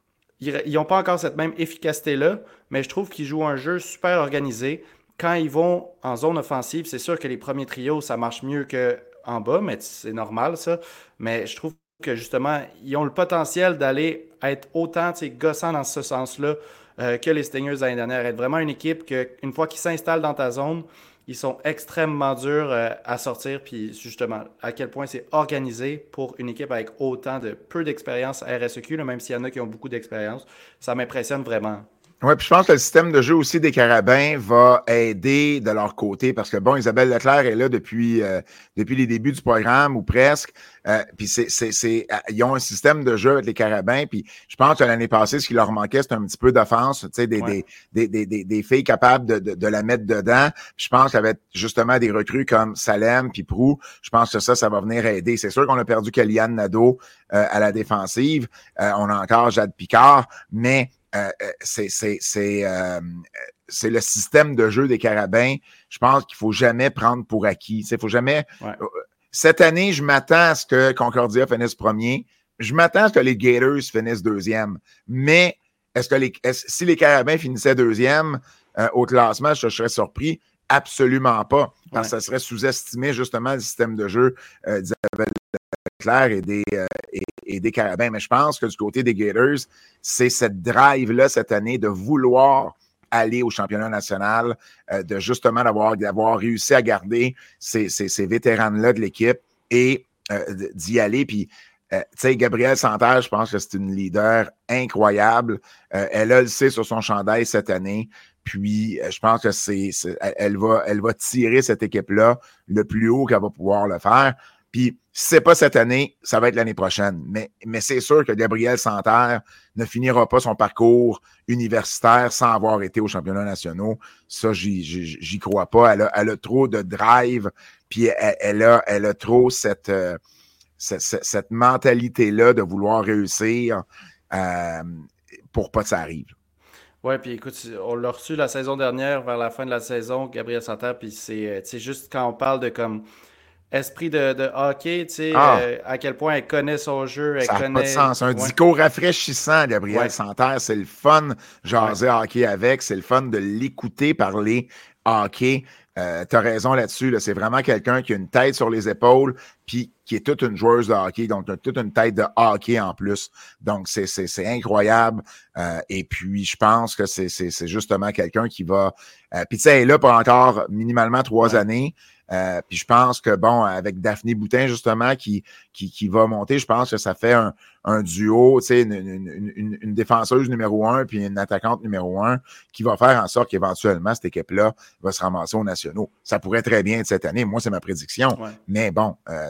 ils n'ont pas encore cette même efficacité-là, mais je trouve qu'ils jouent un jeu super organisé. Quand ils vont en zone offensive, c'est sûr que les premiers trios, ça marche mieux qu'en bas, mais c'est normal, ça. Mais je trouve que, justement, ils ont le potentiel d'aller être autant gossants dans ce sens-là euh, que les Stingers l'année dernière. Être vraiment une équipe qu'une fois qu'ils s'installent dans ta zone, ils sont extrêmement durs euh, à sortir. Puis, justement, à quel point c'est organisé pour une équipe avec autant de peu d'expérience à R S E Q, là, même s'il y en a qui ont beaucoup d'expérience. Ça m'impressionne vraiment. Oui, puis je pense que le système de jeu aussi des Carabins va aider de leur côté parce que, bon, Isabelle Leclerc est là depuis, euh, depuis les débuts du programme ou presque. Euh, puis c'est, c'est, c'est, ils ont un système de jeu avec les Carabins. Puis je pense que l'année passée, ce qui leur manquait, c'était un petit peu d'offense, tu sais, des, ouais. des, des, des, des filles capables de, de, de la mettre dedans. Puis je pense qu'avec justement des recrues comme Salem puis Proulx, je pense que ça, ça va venir aider. C'est sûr qu'on a perdu Kellyanne Nadeau euh, à la défensive. Euh, on a encore Jade Picard, mais Euh, c'est, c'est, c'est, euh, c'est le système de jeu des Carabins. Je pense qu'il ne faut jamais prendre pour acquis. Il faut jamais. Ouais. Cette année, je m'attends à ce que Concordia finisse premier. Je m'attends à ce que les Gators finissent deuxième. Mais est-ce que les, est-ce, si les Carabins finissaient deuxième euh, au classement, je, je serais surpris. Absolument pas. Parce que ouais. ça serait sous-estimé justement le système de jeu euh, d'Isabelle Leclerc et des, euh, et, et des Carabins. Mais je pense que du côté des Gators, c'est cette drive-là cette année de vouloir aller au championnat national, euh, de justement d'avoir, d'avoir réussi à garder ces, ces, ces vétérans-là de l'équipe et euh, d'y aller. Puis, euh, tu sais, Gabrielle Santerre, je pense que c'est une leader incroyable. Euh, elle a le C sur son chandail cette année. Puis, je pense que c'est, c'est elle, va, elle va tirer cette équipe-là le plus haut qu'elle va pouvoir le faire. Puis, si ce n'est pas cette année, ça va être l'année prochaine. Mais, mais c'est sûr que Gabrielle Santerre ne finira pas son parcours universitaire sans avoir été aux championnats nationaux. Ça, j'y, j'y, j'y crois pas. Elle a, elle a trop de drive, puis elle, elle, a, elle a trop cette, euh, cette, cette, cette mentalité-là de vouloir réussir euh, pour pas que ça arrive. Oui, puis écoute, on l'a reçu la saison dernière, vers la fin de la saison, Gabrielle Santerre, puis c'est, c'est juste quand on parle de comme esprit de, de hockey, tu sais, ah, euh, à quel point elle connaît son jeu, elle ça connaît... n'a pas de sens. Un ouais. discours rafraîchissant, Gabrielle ouais. Santerre, c'est le fun jaser ouais. hockey avec, c'est le fun de l'écouter parler hockey. Euh, tu as raison là-dessus, là, c'est vraiment quelqu'un qui a une tête sur les épaules, puis qui est toute une joueuse de hockey, donc toute une tête de hockey en plus. Donc, c'est, c'est, c'est incroyable. Euh, et puis, je pense que c'est, c'est, c'est justement quelqu'un qui va... Euh, puis, tu sais, elle est là pour encore minimalement trois ouais. années. Euh, puis je pense que, bon, avec Daphné Boutin, justement, qui, qui, qui va monter, je pense que ça fait un, un duo, tu sais, une, une, une, une défenseuse numéro un puis une attaquante numéro un qui va faire en sorte qu'éventuellement, cette équipe-là va se ramasser aux nationaux. Ça pourrait très bien être cette année. Moi, c'est ma prédiction. Ouais. Mais bon, euh, tu sais,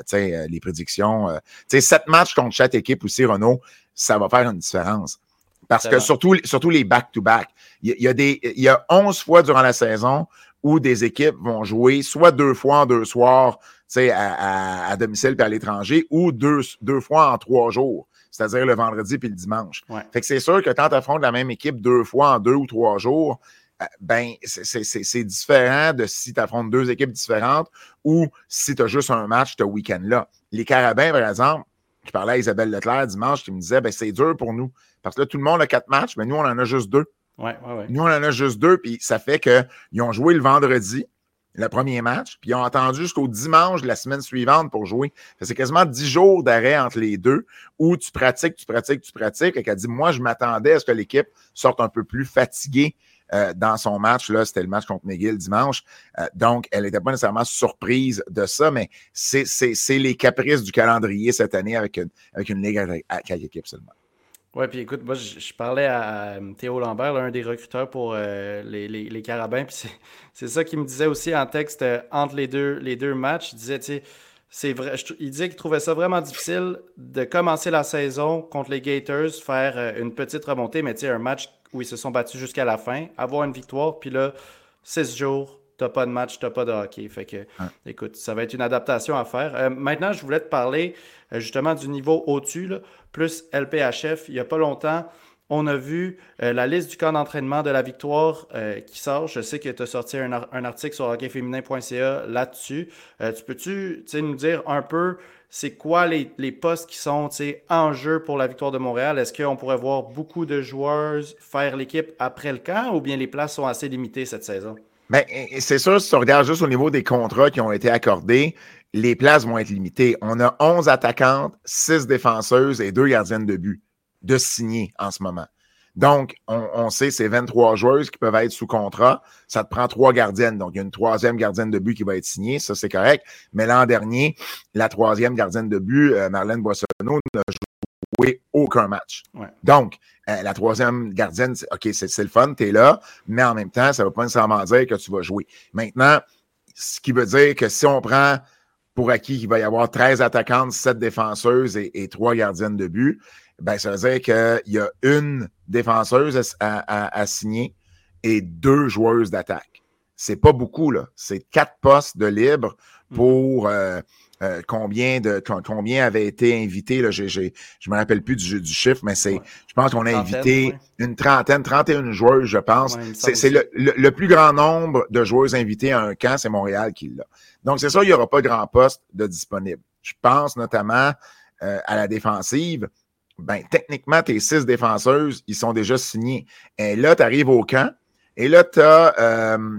les prédictions. Euh, tu sais, sept matchs contre chaque équipe aussi, Renaud, ça va faire une différence. Parce que surtout, surtout les back-to-back, il y, y a des, il y a onze fois durant la saison où des équipes vont jouer soit deux fois en deux soirs, tu sais, à, à, à domicile puis à l'étranger, ou deux, deux fois en trois jours, c'est-à-dire le vendredi puis le dimanche. Ouais. Fait que c'est sûr que quand tu affrontes la même équipe deux fois en deux ou trois jours, euh, ben, c'est, c'est, c'est, c'est différent de si tu affrontes deux équipes différentes ou si tu as juste un match ce week-end-là. Les Carabins, par exemple, je parlais à Isabelle Leclerc dimanche, qui me disait, ben, c'est dur pour nous. Parce que là, tout le monde a quatre matchs, mais nous, on en a juste deux. Ouais, ouais, ouais. Nous, on en a juste deux, puis ça fait qu'ils ont joué le vendredi, le premier match, puis ils ont attendu jusqu'au dimanche de la semaine suivante pour jouer. C'est quasiment dix jours d'arrêt entre les deux où tu pratiques, tu pratiques, tu pratiques. Et qu'elle dit, moi, je m'attendais à ce que l'équipe sorte un peu plus fatiguée euh, dans son match. Là, c'était le match contre McGill dimanche. Euh, donc, elle n'était pas nécessairement surprise de ça, mais c'est, c'est, c'est les caprices du calendrier cette année avec une, avec une ligue à quatre équipes seulement. Oui, puis écoute, moi, je, je parlais à, à Théo Lambert, là, un des recruteurs pour euh, les, les, les Carabins, puis c'est, c'est ça qu'il me disait aussi en texte euh, entre les deux, les deux matchs. Il disait, tu sais, c'est vrai, je, il disait qu'il trouvait ça vraiment difficile de commencer la saison contre les Gators, faire euh, une petite remontée, mais tu sais, un match où ils se sont battus jusqu'à la fin, avoir une victoire, puis là, six jours, t'as pas de match, t'as pas de hockey. Fait que, hein. Écoute, ça va être une adaptation à faire. Euh, maintenant, je voulais te parler euh, justement du niveau au-dessus, là, plus L P H F. Il n'y a pas longtemps, on a vu euh, la liste du camp d'entraînement de la victoire euh, qui sort. Je sais que tu as sorti un, ar- un article sur hockey féminin point c a là-dessus. Euh, tu peux-tu nous dire un peu c'est quoi les, les postes qui sont en jeu pour la victoire de Montréal? Est-ce qu'on pourrait voir beaucoup de joueurs faire l'équipe après le camp ou bien les places sont assez limitées cette saison? Bien, c'est sûr, si tu regardes juste au niveau des contrats qui ont été accordés, les places vont être limitées. On a onze attaquantes, six défenseuses et deux gardiennes de but de signer en ce moment. Donc, on, on sait c'est vingt-trois joueuses qui peuvent être sous contrat. Ça te prend trois gardiennes. Donc, il y a une troisième gardienne de but qui va être signée. Ça, c'est correct. Mais l'an dernier, la troisième gardienne de but, euh, Marlène Boissonneau, n'a joué aucun match. Ouais. Donc, euh, la troisième gardienne, c'est, OK, c'est, c'est le fun, tu es là, mais en même temps, ça ne veut pas nécessairement dire que tu vas jouer. Maintenant, ce qui veut dire que si on prend pour acquis qu'il va y avoir treize attaquantes, sept défenseuses et, et trois gardiennes de but, ben, ça veut dire qu'il y a une défenseuse à, à, à signer et deux joueuses d'attaque. C'est pas beaucoup, là. C'est quatre postes de libre pour euh, euh, combien de combien avaient été invités. Là, j'ai, j'ai, je ne me rappelle plus du, du chiffre, mais c'est, ouais. je pense qu'on a invité ouais. une trentaine, trente et une joueuses, je pense. Ouais, c'est c'est le, le, le plus grand nombre de joueuses invitées à un camp, c'est Montréal qui l'a. Donc, c'est ça, il n'y aura pas grand poste de disponible. Je pense notamment euh, à la défensive. Ben, techniquement, tes six défenseuses, ils sont déjà signés. Et là, tu arrives au camp, et là, tu as euh,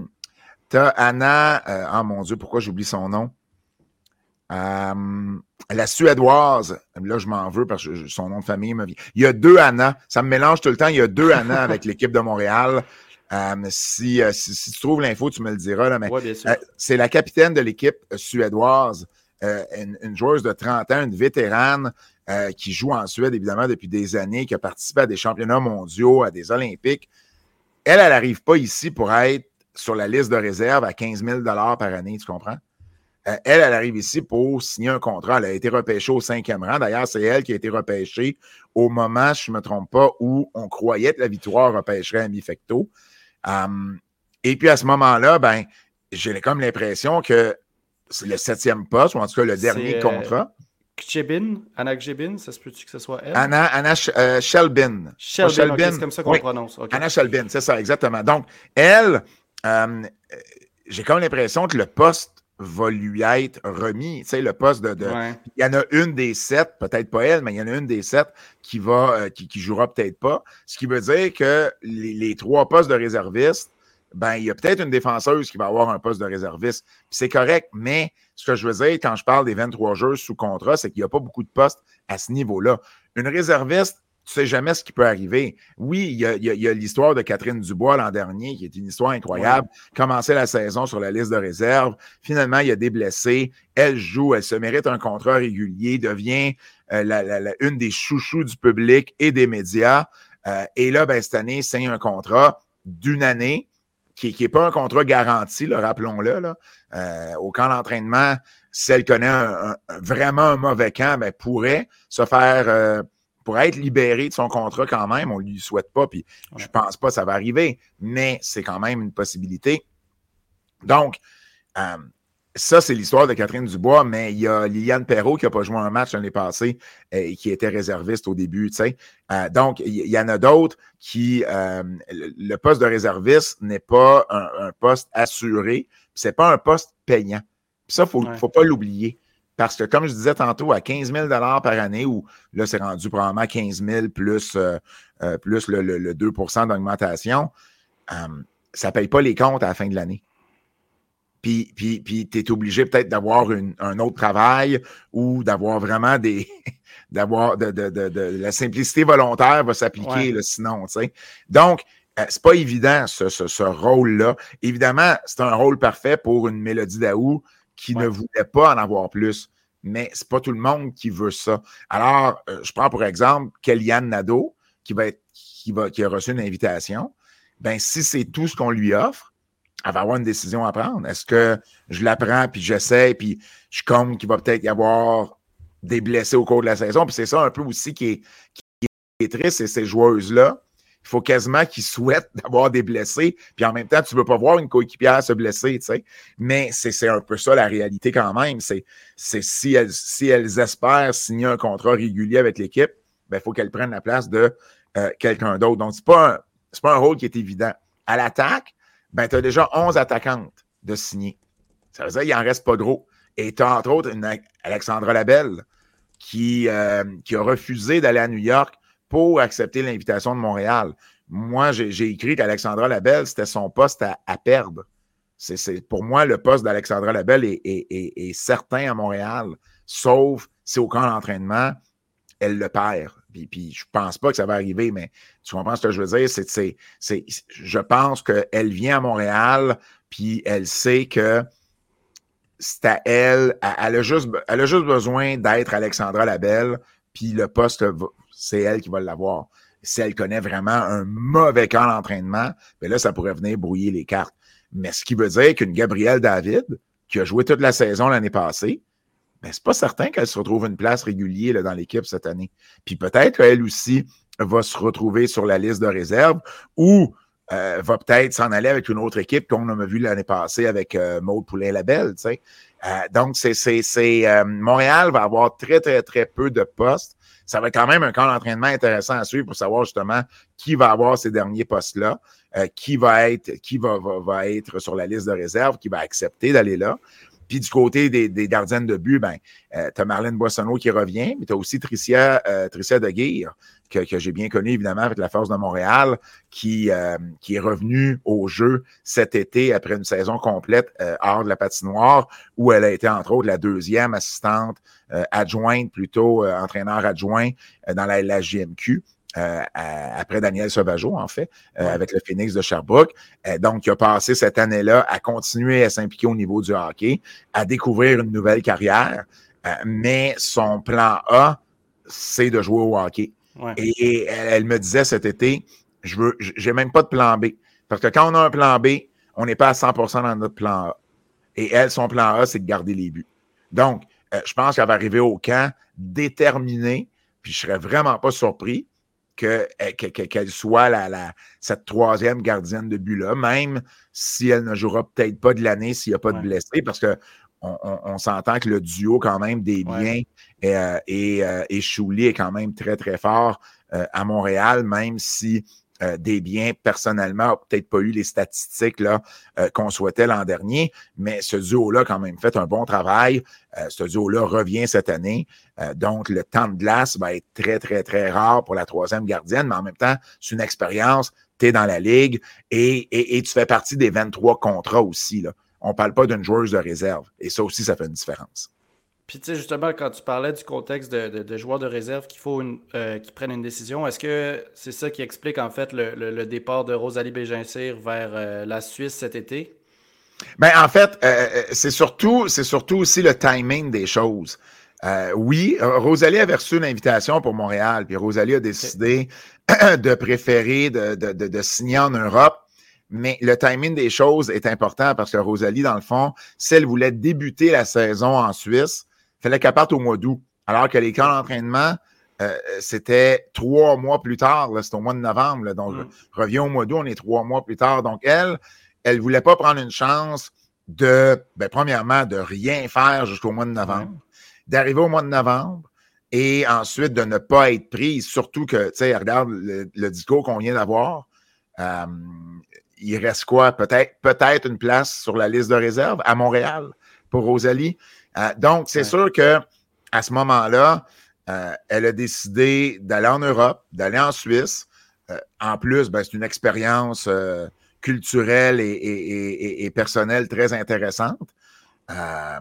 Anna, euh, oh mon Dieu, pourquoi j'oublie son nom? Euh, la Suédoise, là, je m'en veux parce que son nom de famille me vient. Il y a deux Anna, ça me mélange tout le temps, il y a deux Anna avec l'équipe de Montréal. Euh, si, euh, si, si tu trouves l'info, tu me le diras. Là, mais, ouais, bien sûr. Euh, c'est la capitaine de l'équipe suédoise, euh, une, une joueuse de trente ans, une vétérane, Euh, qui joue en Suède, évidemment, depuis des années, qui a participé à des championnats mondiaux, à des Olympiques. Elle, elle n'arrive pas ici pour être sur la liste de réserve à quinze mille dollars par année, tu comprends? Euh, elle, elle arrive ici pour signer un contrat. Elle a été repêchée au cinquième rang. D'ailleurs, c'est elle qui a été repêchée au moment, si je ne me trompe pas, où on croyait que la victoire repêcherait Amy Fecteau. Um, et puis, à ce moment-là, ben, j'ai comme l'impression que c'est le septième poste, ou en tout cas le c'est, dernier euh... contrat. Kjebin, Anna Kjebin, ça se peut-tu que ce soit elle? Anna, Anna euh, Shelbin. Shelbin, Shelbin. Okay, c'est comme ça qu'on oui. le prononce. Okay. Anna Shelbin, c'est ça, exactement. Donc, elle, euh, j'ai comme l'impression que le poste va lui être remis. Tu sais, le poste de... de ouais. Il y en a une des sept, peut-être pas elle, mais il y en a une des sept qui va, euh, qui, qui jouera peut-être pas. Ce qui veut dire que les, les trois postes de réservistes, ben, il y a peut-être une défenseuse qui va avoir un poste de réserviste. Puis c'est correct, mais ce que je veux dire quand je parle des vingt-trois joueurs sous contrat, c'est qu'il n'y a pas beaucoup de postes à ce niveau-là. Une réserviste, tu ne sais jamais ce qui peut arriver. Oui, il y a, il y a, il y a l'histoire de Catherine Dubois l'an dernier, qui est une histoire incroyable. Ouais. Commencer la saison sur la liste de réserve. Finalement, il y a des blessés. Elle joue, elle se mérite un contrat régulier, devient euh, la, la, la, une des chouchous du public et des médias. Euh, et là, ben, cette année, signe un contrat d'une année qui n'est pas un contrat garanti, là, rappelons-le. Là. Euh, au camp d'entraînement, si elle connaît un, un, vraiment un mauvais camp, ben, pourrait se faire, euh, pourrait être libérée de son contrat quand même. On ne lui souhaite pas, puis ouais. je ne pense pas que ça va arriver, mais c'est quand même une possibilité. Donc, euh, ça, c'est l'histoire de Catherine Dubois, mais il y a Liliane Perrault qui n'a pas joué un match l'année passée euh, et qui était réserviste au début, tu sais. Euh, donc, il y, y en a d'autres qui... Euh, le, le poste de réserviste n'est pas un, un poste assuré, c'est pas un poste payant. Puis ça, il ne faut, ouais. faut pas l'oublier. Parce que, comme je disais tantôt, à quinze mille dollars par année, ou là, c'est rendu probablement quinze mille plus, euh, euh, plus le, le, le deux pour cent d'augmentation, euh, ça ne paye pas les comptes à la fin de l'année. Puis, puis, puis tu es obligé peut-être d'avoir une, un autre travail ou d'avoir vraiment des. d'avoir de, de, de, de la simplicité volontaire va s'appliquer, ouais. là, sinon, tu sais. Donc, euh, c'est pas évident, ce, ce, ce rôle-là. Évidemment, c'est un rôle parfait pour une Mélodie Daou qui ouais. ne voulait pas en avoir plus. Mais c'est pas tout le monde qui veut ça. Alors, euh, je prends pour exemple Kellyanne Nadeau, qui va être, qui va, qui a reçu une invitation. Ben, si c'est tout ce qu'on lui offre, elle va avoir une décision à prendre. Est-ce que je la prends, puis j'essaie, puis je compte qu'il va peut-être y avoir des blessés au cours de la saison. Puis c'est ça un peu aussi qui est, qui est triste, c'est ces joueuses-là. Il faut quasiment qu'ils souhaitent d'avoir des blessés, puis en même temps, tu ne veux pas voir une coéquipière se blesser, tu sais. Mais c'est, c'est un peu ça la réalité quand même. C'est, c'est si, elles, si elles espèrent signer un contrat régulier avec l'équipe, ben, il faut qu'elles prennent la place de euh, quelqu'un d'autre. Donc, ce n'est pas, un, c'est pas un rôle qui est évident. À l'attaque, ben, tu as déjà onze attaquantes de signer. Ça veut dire qu'il n'en reste pas gros. Et tu as entre autres une Alexandra Labelle qui, euh, qui a refusé d'aller à New York pour accepter l'invitation de Montréal. Moi, j'ai, j'ai écrit qu'Alexandra Labelle, c'était son poste à, à perdre. C'est, c'est, pour moi, le poste d'Alexandra Labelle est, est, est, est certain à Montréal, sauf si au camp d'entraînement, elle le perd. Puis, puis je pense pas que ça va arriver, mais tu comprends ce que je veux dire? C'est, c'est, c'est, je pense qu'elle vient à Montréal, puis elle sait que c'est à elle, elle a juste, elle a juste besoin d'être Alexandra Labelle, puis le poste, c'est elle qui va l'avoir. Si elle connaît vraiment un mauvais camp d'entraînement, bien là, ça pourrait venir brouiller les cartes. Mais ce qui veut dire qu'une Gabrielle David, qui a joué toute la saison l'année passée, ben, c'est pas certain qu'elle se retrouve une place régulière là, dans l'équipe cette année. Puis peut-être qu'elle aussi va se retrouver sur la liste de réserve ou euh, va peut-être s'en aller avec une autre équipe qu'on a vu l'année passée avec euh, Maude Poulin-Labelle. Tu sais. Euh, donc, c'est, c'est, c'est euh, Montréal va avoir très, très, très peu de postes. Ça va être quand même un camp d'entraînement intéressant à suivre pour savoir justement qui va avoir ces derniers postes-là, euh, qui va être, qui va, va, va être sur la liste de réserve, qui va accepter d'aller là. Puis du côté des, des gardiennes de but, ben, euh, tu as Marlène Boissonneau qui revient, mais tu as aussi Tricia, euh, Tricia Deguire, que, que j'ai bien connue évidemment avec la Force de Montréal, qui, euh, qui est revenue au jeu cet été après une saison complète euh, hors de la patinoire, où elle a été entre autres la deuxième assistante euh, adjointe, plutôt euh, entraîneur adjoint euh, dans la, la J M Q. Euh, à, après Daniel Sauvageau, en fait, euh, ouais. avec le Phoenix de Sherbrooke. Euh, donc, il a passé cette année-là à continuer à s'impliquer au niveau du hockey, à découvrir une nouvelle carrière, euh, mais son plan A, c'est de jouer au hockey. Ouais. Et, et elle, elle me disait cet été, je veux, j'ai même pas de plan B. Parce que quand on a un plan B, on n'est pas à cent pour cent dans notre plan A. Et elle, son plan A, c'est de garder les buts. Donc, euh, je pense qu'elle va arriver au camp déterminée, puis je serais vraiment pas surpris Que, que, qu'elle soit la, la, cette troisième gardienne de but-là, même si elle ne jouera peut-être pas de l'année s'il n'y a pas ouais. de blessés, parce qu'on on, on s'entend que le duo quand même des biens ouais. et, et, et Chouli est quand même très, très fort euh, à Montréal, même si euh, des biens, personnellement, n'a peut-être pas eu les statistiques là, euh, qu'on souhaitait l'an dernier, mais ce duo-là a quand même fait un bon travail. Euh, ce duo-là revient cette année. Euh, donc, le temps de glace va être très, très, très rare pour la troisième gardienne, mais en même temps, c'est une expérience. Tu es dans la ligue et, et, et tu fais partie des vingt-trois contrats aussi. Là. On ne parle pas d'une joueuse de réserve. Et ça aussi, ça fait une différence. Puis, tu sais, justement, quand tu parlais du contexte de, de, de joueurs de réserve qu'il faut une, euh, qui prennent une décision, est-ce que c'est ça qui explique, en fait, le, le, le départ de Rosalie Bégincir vers euh, la Suisse cet été? Bien, en fait, euh, c'est surtout, c'est surtout aussi le timing des choses. Euh, oui, Rosalie avait reçu une invitation pour Montréal, puis Rosalie a décidé okay. de préférer de, de, de, de signer en Europe, Mais le timing des choses est important parce que Rosalie, dans le fond, si elle voulait débuter la saison en Suisse, il fallait qu'elle parte au mois d'août. Alors que les camps d'entraînement, euh, c'était trois mois plus tard, là, c'était au mois de novembre. Là, donc, mm. je reviens au mois d'août, on est trois mois plus tard. Donc, elle, elle ne voulait pas prendre une chance de, ben, premièrement, de rien faire jusqu'au mois de novembre, mm. d'arriver au mois de novembre et ensuite de ne pas être prise. Surtout que, tu sais, regarde le, le discours qu'on vient d'avoir. Euh, il reste quoi? Peut-être, peut-être une place sur la liste de réserve à Montréal pour Rosalie. Euh, donc, c'est ouais. sûr que à ce moment-là, euh, elle a décidé d'aller en Europe, d'aller en Suisse. Euh, en plus, ben, c'est une expérience euh, culturelle et, et, et, et personnelle très intéressante. Euh,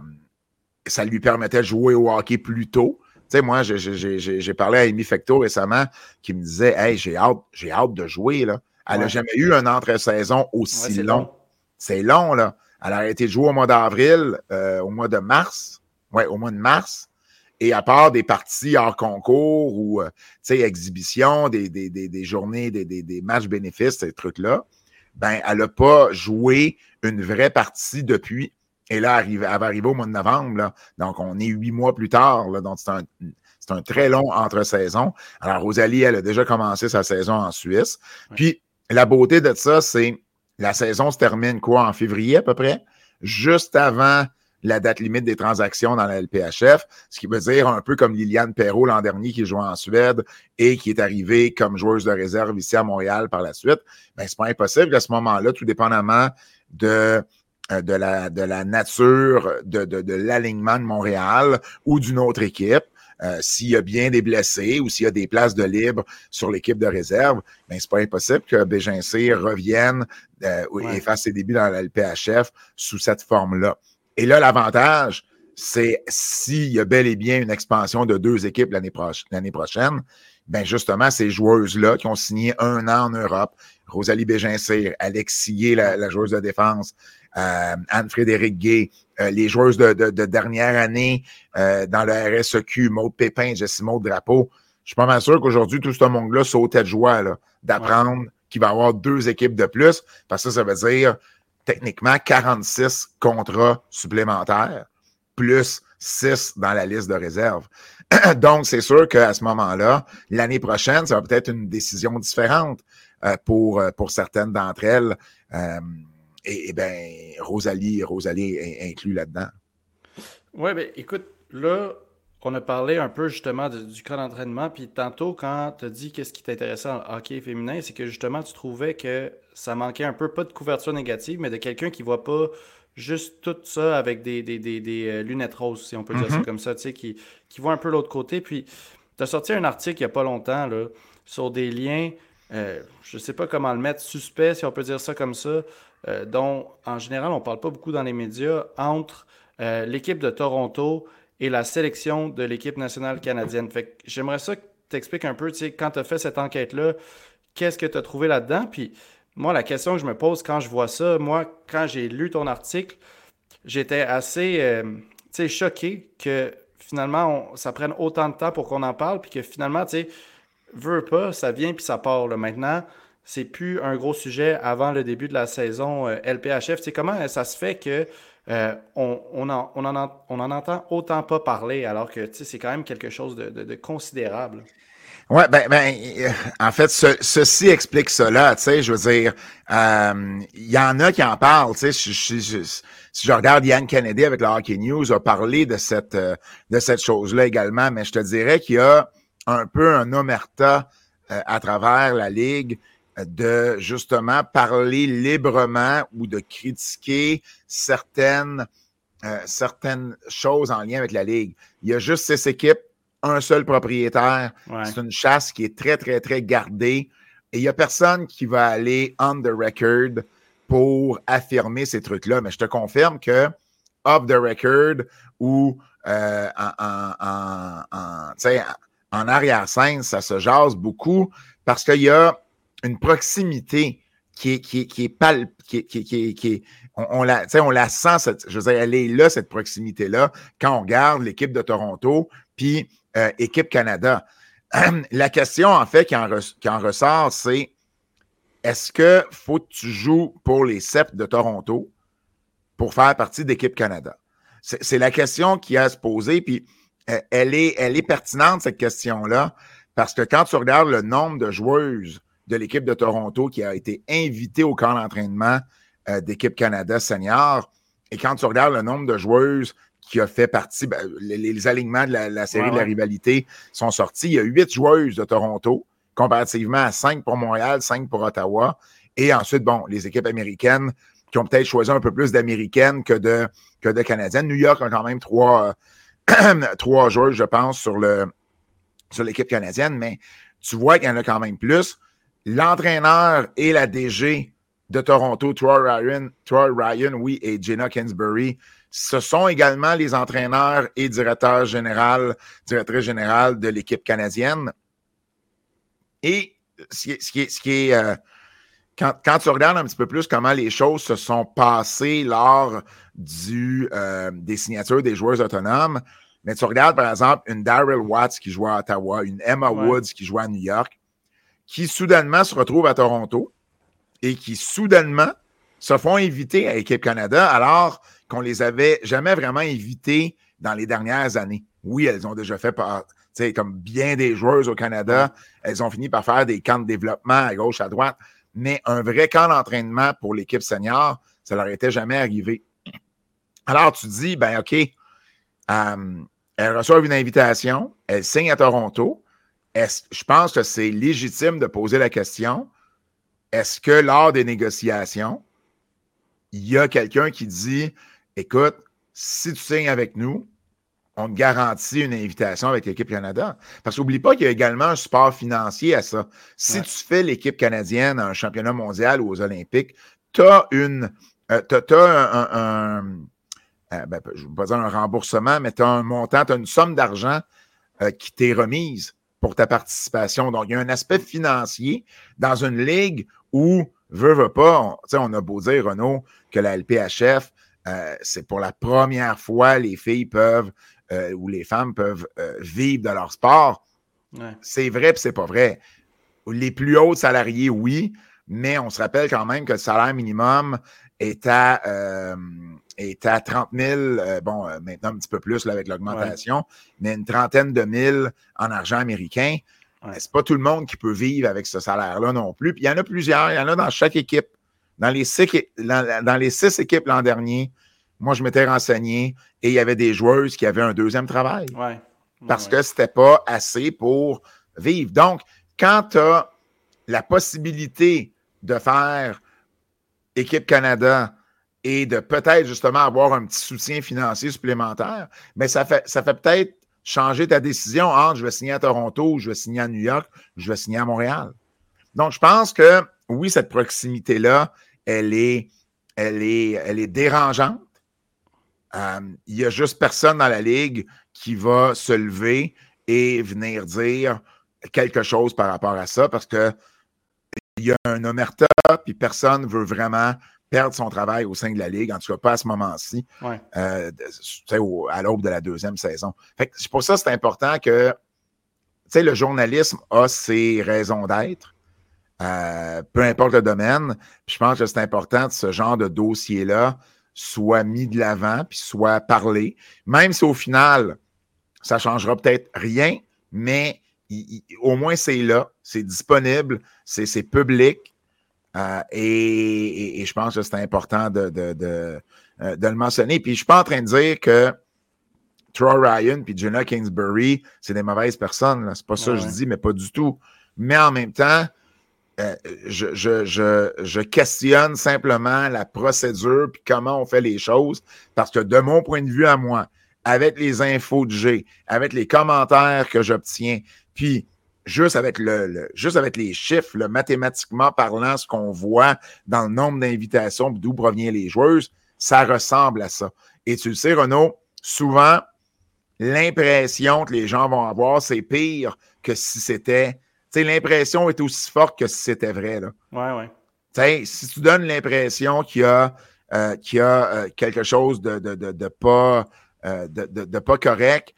ça lui permettait de jouer au hockey plus tôt. Tu sais, moi, j'ai, j'ai, j'ai, j'ai parlé à Amy Fecteau récemment qui me disait « Hey, j'ai hâte, j'ai hâte de jouer, là. » Elle n'a ouais. jamais eu un entre-saison aussi ouais, c'est long. long. C'est long, là. Elle a arrêté de jouer au mois d'avril, euh, au mois de mars. Oui, au mois de mars. Et à part des parties hors concours ou, euh, tu sais, exhibitions, des, des, des, des journées, des, des, des matchs bénéfices, ces trucs-là, ben, elle n'a pas joué une vraie partie depuis. Et là, elle, elle va arriver au mois de novembre, là. Donc, on est huit mois plus tard, là. Donc, c'est un, c'est un très long entre-saison. Alors, Rosalie, elle a déjà commencé sa saison en Suisse. Ouais. Puis, la beauté de ça, c'est la saison se termine quoi, en février à peu près, juste avant la date limite des transactions dans la L P H F, ce qui veut dire un peu comme Liliane Perrault l'an dernier qui jouait en Suède et qui est arrivée comme joueuse de réserve ici à Montréal par la suite. Bien, c'est pas impossible à ce moment-là, tout dépendamment de, de, la, de la nature de, de, de l'alignement de Montréal ou d'une autre équipe. Euh, s'il y a bien des blessés ou s'il y a des places de libre sur l'équipe de réserve, bien, c'est pas impossible que Bégin-Cyr revienne euh, ouais. et fasse ses débuts dans la L P H F sous cette forme-là. Et là, l'avantage, c'est s'il y a bel et bien une expansion de deux équipes l'année, proche, l'année prochaine, bien justement, ces joueuses-là qui ont signé un an en Europe, Rosalie Bégin-Cyr, Alexis Yé, la, la joueuse de défense, euh, Anne-Frédérique Gay, euh, les joueuses de, de, de dernière année euh, dans le R S E Q, Maude Pépin, Jessie Maude Drapeau. Je suis pas mal sûr qu'aujourd'hui, tout ce monde-là sautait de joie là, d'apprendre ouais. qu'il va y avoir deux équipes de plus, parce que ça veut dire techniquement quarante-six contrats supplémentaires, plus six dans la liste de réserve. Donc, c'est sûr qu'à ce moment-là, l'année prochaine, ça va peut-être une décision différente euh, pour, pour certaines d'entre elles. Euh, Et, et bien, Rosalie, Rosalie est inclus là-dedans. Oui, bien, écoute, là, on a parlé un peu justement de, du cas d'entraînement. Puis tantôt, quand tu as dit qu'est-ce qui t'intéressait en hockey féminin, c'est que justement, tu trouvais que ça manquait un peu, pas de couverture négative, mais de quelqu'un qui ne voit pas juste tout ça avec des, des, des, des lunettes roses, si on peut mm-hmm. dire ça comme ça, tu sais, qui, qui voit un peu l'autre côté. Puis, tu as sorti un article il n'y a pas longtemps là, sur des liens, euh, je ne sais pas comment le mettre, suspect, si on peut dire ça comme ça, Euh, dont, en général, on ne parle pas beaucoup dans les médias, entre euh, l'équipe de Toronto et la sélection de l'équipe nationale canadienne. Fait que j'aimerais ça que tu expliques un peu, tu sais, quand tu as fait cette enquête-là, qu'est-ce que tu as trouvé là-dedans? Puis moi, la question que je me pose quand je vois ça, moi, quand j'ai lu ton article, j'étais assez, euh, tu sais, choqué que finalement, on, ça prenne autant de temps pour qu'on en parle, puis que finalement, tu sais, veux pas, ça vient puis ça part, là. Maintenant, c'est plus un gros sujet avant le début de la saison euh, L P H F. Tu sais, comment ça se fait que euh, on, on, en, on, en, on en entend autant pas parler alors que tu sais, c'est quand même quelque chose de, de, de considérable? Oui, ben, ben, en fait, ce, ceci explique cela, tu sais, je veux dire, il euh, y en a qui en parlent, tu sais, je, je, je, si je regarde Yann Kennedy avec le Hockey News, a parlé de cette, de cette chose-là également, mais je te dirais qu'il y a un peu un omerta euh, à travers la Ligue de justement parler librement ou de critiquer certaines, euh, certaines choses en lien avec la Ligue. Il y a juste six équipes, un seul propriétaire. Ouais. C'est une chasse qui est très, très, très gardée. Et il n'y a personne qui va aller on the record pour affirmer ces trucs-là. Mais je te confirme que off the record ou euh, en, en, en, en, en arrière-scène, ça se jase beaucoup parce qu'il y a une proximité qui est, qui est, qui est palp, qui est, qui est, qui est, qui est on, on, la, on la sent, cette, je veux dire, elle est là, cette proximité-là, quand on regarde l'équipe de Toronto, puis euh, équipe Canada. La question, en fait, qui en, re, qui en ressort, c'est est-ce qu'il faut que tu joues pour les Sept de Toronto pour faire partie d'Équipe Canada? C'est, c'est la question qui a à se poser, puis euh, elle, est, elle est pertinente, cette question-là, parce que quand tu regardes le nombre de joueuses de l'équipe de Toronto qui a été invitée au camp d'entraînement euh, d'Équipe Canada senior, et quand tu regardes le nombre de joueuses qui a fait partie, ben, les, les alignements de la, la série ouais, de la ouais. rivalité sont sortis, il y a huit joueuses de Toronto, comparativement à cinq pour Montréal, cinq pour Ottawa, et ensuite, bon, les équipes américaines qui ont peut-être choisi un peu plus d'Américaines que de, que de Canadiennes. New York a quand même trois, euh, trois joueurs, je pense, sur, le, sur l'équipe canadienne, mais tu vois qu'il y en a quand même plus. L'entraîneur et la D G de Toronto, Troy Ryan, Troy Ryan, oui, et Jenna Kingsbury, ce sont également les entraîneurs et directeurs généraux, directrices générales de l'équipe canadienne. Et ce qui est, ce qui est, ce qui est euh, Quand, quand tu regardes un petit peu plus comment les choses se sont passées lors du, euh, des signatures des joueurs autonomes, mais tu regardes par exemple une Daryl Watts qui joue à Ottawa, une Emma ouais. Woods qui joue à New York, qui soudainement se retrouvent à Toronto et qui soudainement se font inviter à Équipe Canada alors qu'on les avait jamais vraiment invités dans les dernières années. Oui, elles ont déjà fait par, tu sais, comme bien des joueuses au Canada, ouais. elles ont fini par faire des camps de développement à gauche, à droite. Mais un vrai camp d'entraînement pour l'équipe senior, ça leur était jamais arrivé. Alors, tu dis, ben OK, euh, elles reçoivent une invitation, elles signent à Toronto. Est-ce, je pense que c'est légitime de poser la question, est-ce que lors des négociations, il y a quelqu'un qui dit, écoute, si tu signes avec nous, on te garantit une invitation avec l'équipe Canada. Parce qu'oublie pas qu'il y a également un support financier à ça. Si ouais. tu fais l'équipe canadienne à un championnat mondial ou aux Olympiques, tu as une. Euh, t'as, t'as un. un, un euh, ben, je ne veux pas dire un remboursement, mais tu as un montant, tu as une somme d'argent euh, qui t'est remise pour ta participation. Donc, il y a un aspect financier dans une ligue où, veut, veut pas, on, on a beau dire, Renaud, que la L P H F, euh, c'est pour la première fois, les filles peuvent. Euh, où les femmes peuvent euh, vivre de leur sport. Ouais. C'est vrai puis c'est pas vrai. Les plus hauts salariés, oui, mais on se rappelle quand même que le salaire minimum est à, euh, est à trente mille, euh, bon, euh, maintenant un petit peu plus là, avec l'augmentation, ouais. mais une trentaine de mille en argent américain. Ouais. C'est pas tout le monde qui peut vivre avec ce salaire-là non plus. Puis il y en a plusieurs, il y en a dans chaque équipe. Dans les six, dans, dans les six équipes l'an dernier, moi, je m'étais renseigné et il y avait des joueuses qui avaient un deuxième travail. Ouais. Parce ouais. que c'était pas assez pour vivre. Donc, quand tu as la possibilité de faire Équipe Canada et de peut-être justement avoir un petit soutien financier supplémentaire, mais ça fait, ça fait peut-être changer ta décision entre je vais signer à Toronto, je vais signer à New York, je vais signer à Montréal. Donc, je pense que oui, cette proximité-là, elle est, elle est, elle est dérangeante. Euh, il n'y a juste personne dans la Ligue qui va se lever et venir dire quelque chose par rapport à ça parce qu'il y a un omerta puis personne ne veut vraiment perdre son travail au sein de la Ligue, en tout cas pas à ce moment-ci, ouais. euh, au, à l'aube de la deuxième saison. Fait que c'est pour ça que c'est important que le journalisme a ses raisons d'être, euh, peu importe le domaine. Puis je pense que c'est important que ce genre de dossier-là soit mis de l'avant, puis soit parlé, même si au final, ça ne changera peut-être rien, mais il, il, au moins c'est là, c'est disponible, c'est, c'est public, euh, et, et, et je pense que c'est important de, de, de, de, de le mentionner. Puis je ne suis pas en train de dire que Troy Ryan et Jenna Kingsbury, c'est des mauvaises personnes, là. C'est pas ça que ouais. je dis, mais pas du tout. Mais en même temps, Euh, je, je, je, je questionne simplement la procédure puis comment on fait les choses parce que de mon point de vue à moi, avec les infos que j'ai, avec les commentaires que j'obtiens, puis juste avec, le, le, juste avec les chiffres, le, mathématiquement parlant, ce qu'on voit dans le nombre d'invitations d'où proviennent les joueuses, ça ressemble à ça. Et tu le sais, Renaud, souvent, l'impression que les gens vont avoir, c'est pire que si c'était... T'sais, l'impression est aussi forte que si c'était vrai. Là. Ouais, ouais. T'sais, si tu donnes l'impression qu'il y a, euh, qu'il y a euh, quelque chose de, de, de, de, pas, euh, de, de, de pas correct,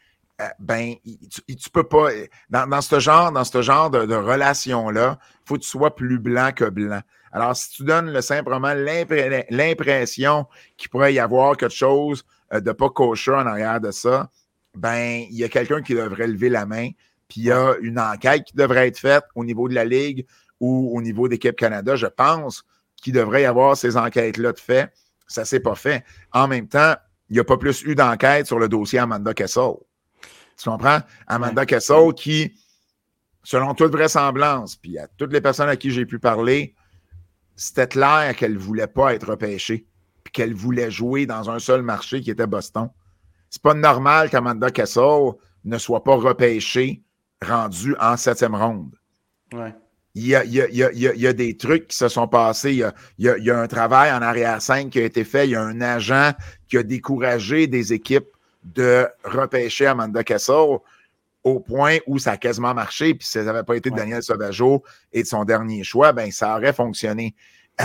euh, ben, tu, tu peux pas. Dans, dans ce genre, dans ce genre de, de relation-là, il faut que tu sois plus blanc que blanc. Alors, si tu donnes le, simplement l'impré- l'impression qu'il pourrait y avoir quelque chose euh, de pas kosher en arrière de ça, ben, il y a quelqu'un qui devrait lever la main, puis il y a une enquête qui devrait être faite au niveau de la Ligue ou au niveau d'Équipe Canada. Je pense qu'il devrait y avoir ces enquêtes-là de fait. Ça ne s'est pas fait. En même temps, il n'y a pas plus eu d'enquête sur le dossier Amanda Kessel. Tu comprends? Amanda ouais. Kessel qui, selon toute vraisemblance, puis à toutes les personnes à qui j'ai pu parler, c'était clair qu'elle ne voulait pas être repêchée, puis qu'elle voulait jouer dans un seul marché qui était Boston. C'est pas normal qu'Amanda Kessel ne soit pas repêchée, rendue en septième ronde. Ouais. Il y a, il y a, il y a, il y a des trucs qui se sont passés. Il y a, il y a, il y a un travail en arrière-scène qui a été fait. Il y a un agent qui a découragé des équipes de repêcher Amanda Kessel au point où ça a quasiment marché. Puis si ça n'avait pas été de ouais. Daniel Sauvageau et de son dernier choix, ben ça aurait fonctionné.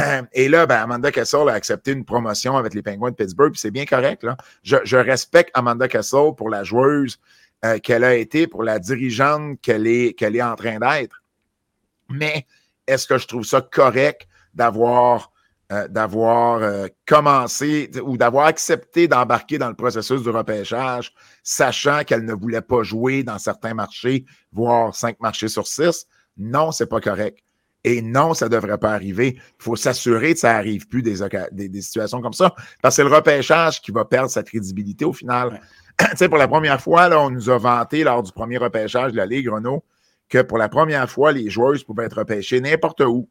Et là, ben, Amanda Kessel a accepté une promotion avec les Penguins de Pittsburgh, puis c'est bien correct. Là. Je, je respecte Amanda Kessel pour la joueuse euh, qu'elle a été, pour la dirigeante qu'elle est, qu'elle est en train d'être. Mais est-ce que je trouve ça correct d'avoir, euh, d'avoir euh, commencé ou d'avoir accepté d'embarquer dans le processus du repêchage, sachant qu'elle ne voulait pas jouer dans certains marchés, voire cinq marchés sur six? Non, c'est pas correct. Et non, ça ne devrait pas arriver. Il faut s'assurer que ça n'arrive plus des, des, des situations comme ça, parce que c'est le repêchage qui va perdre sa crédibilité au final. Ouais. Tu sais, pour la première fois, là, on nous a vanté lors du premier repêchage de la Ligue, Renaud, que pour la première fois, les joueuses pouvaient être repêchées n'importe où.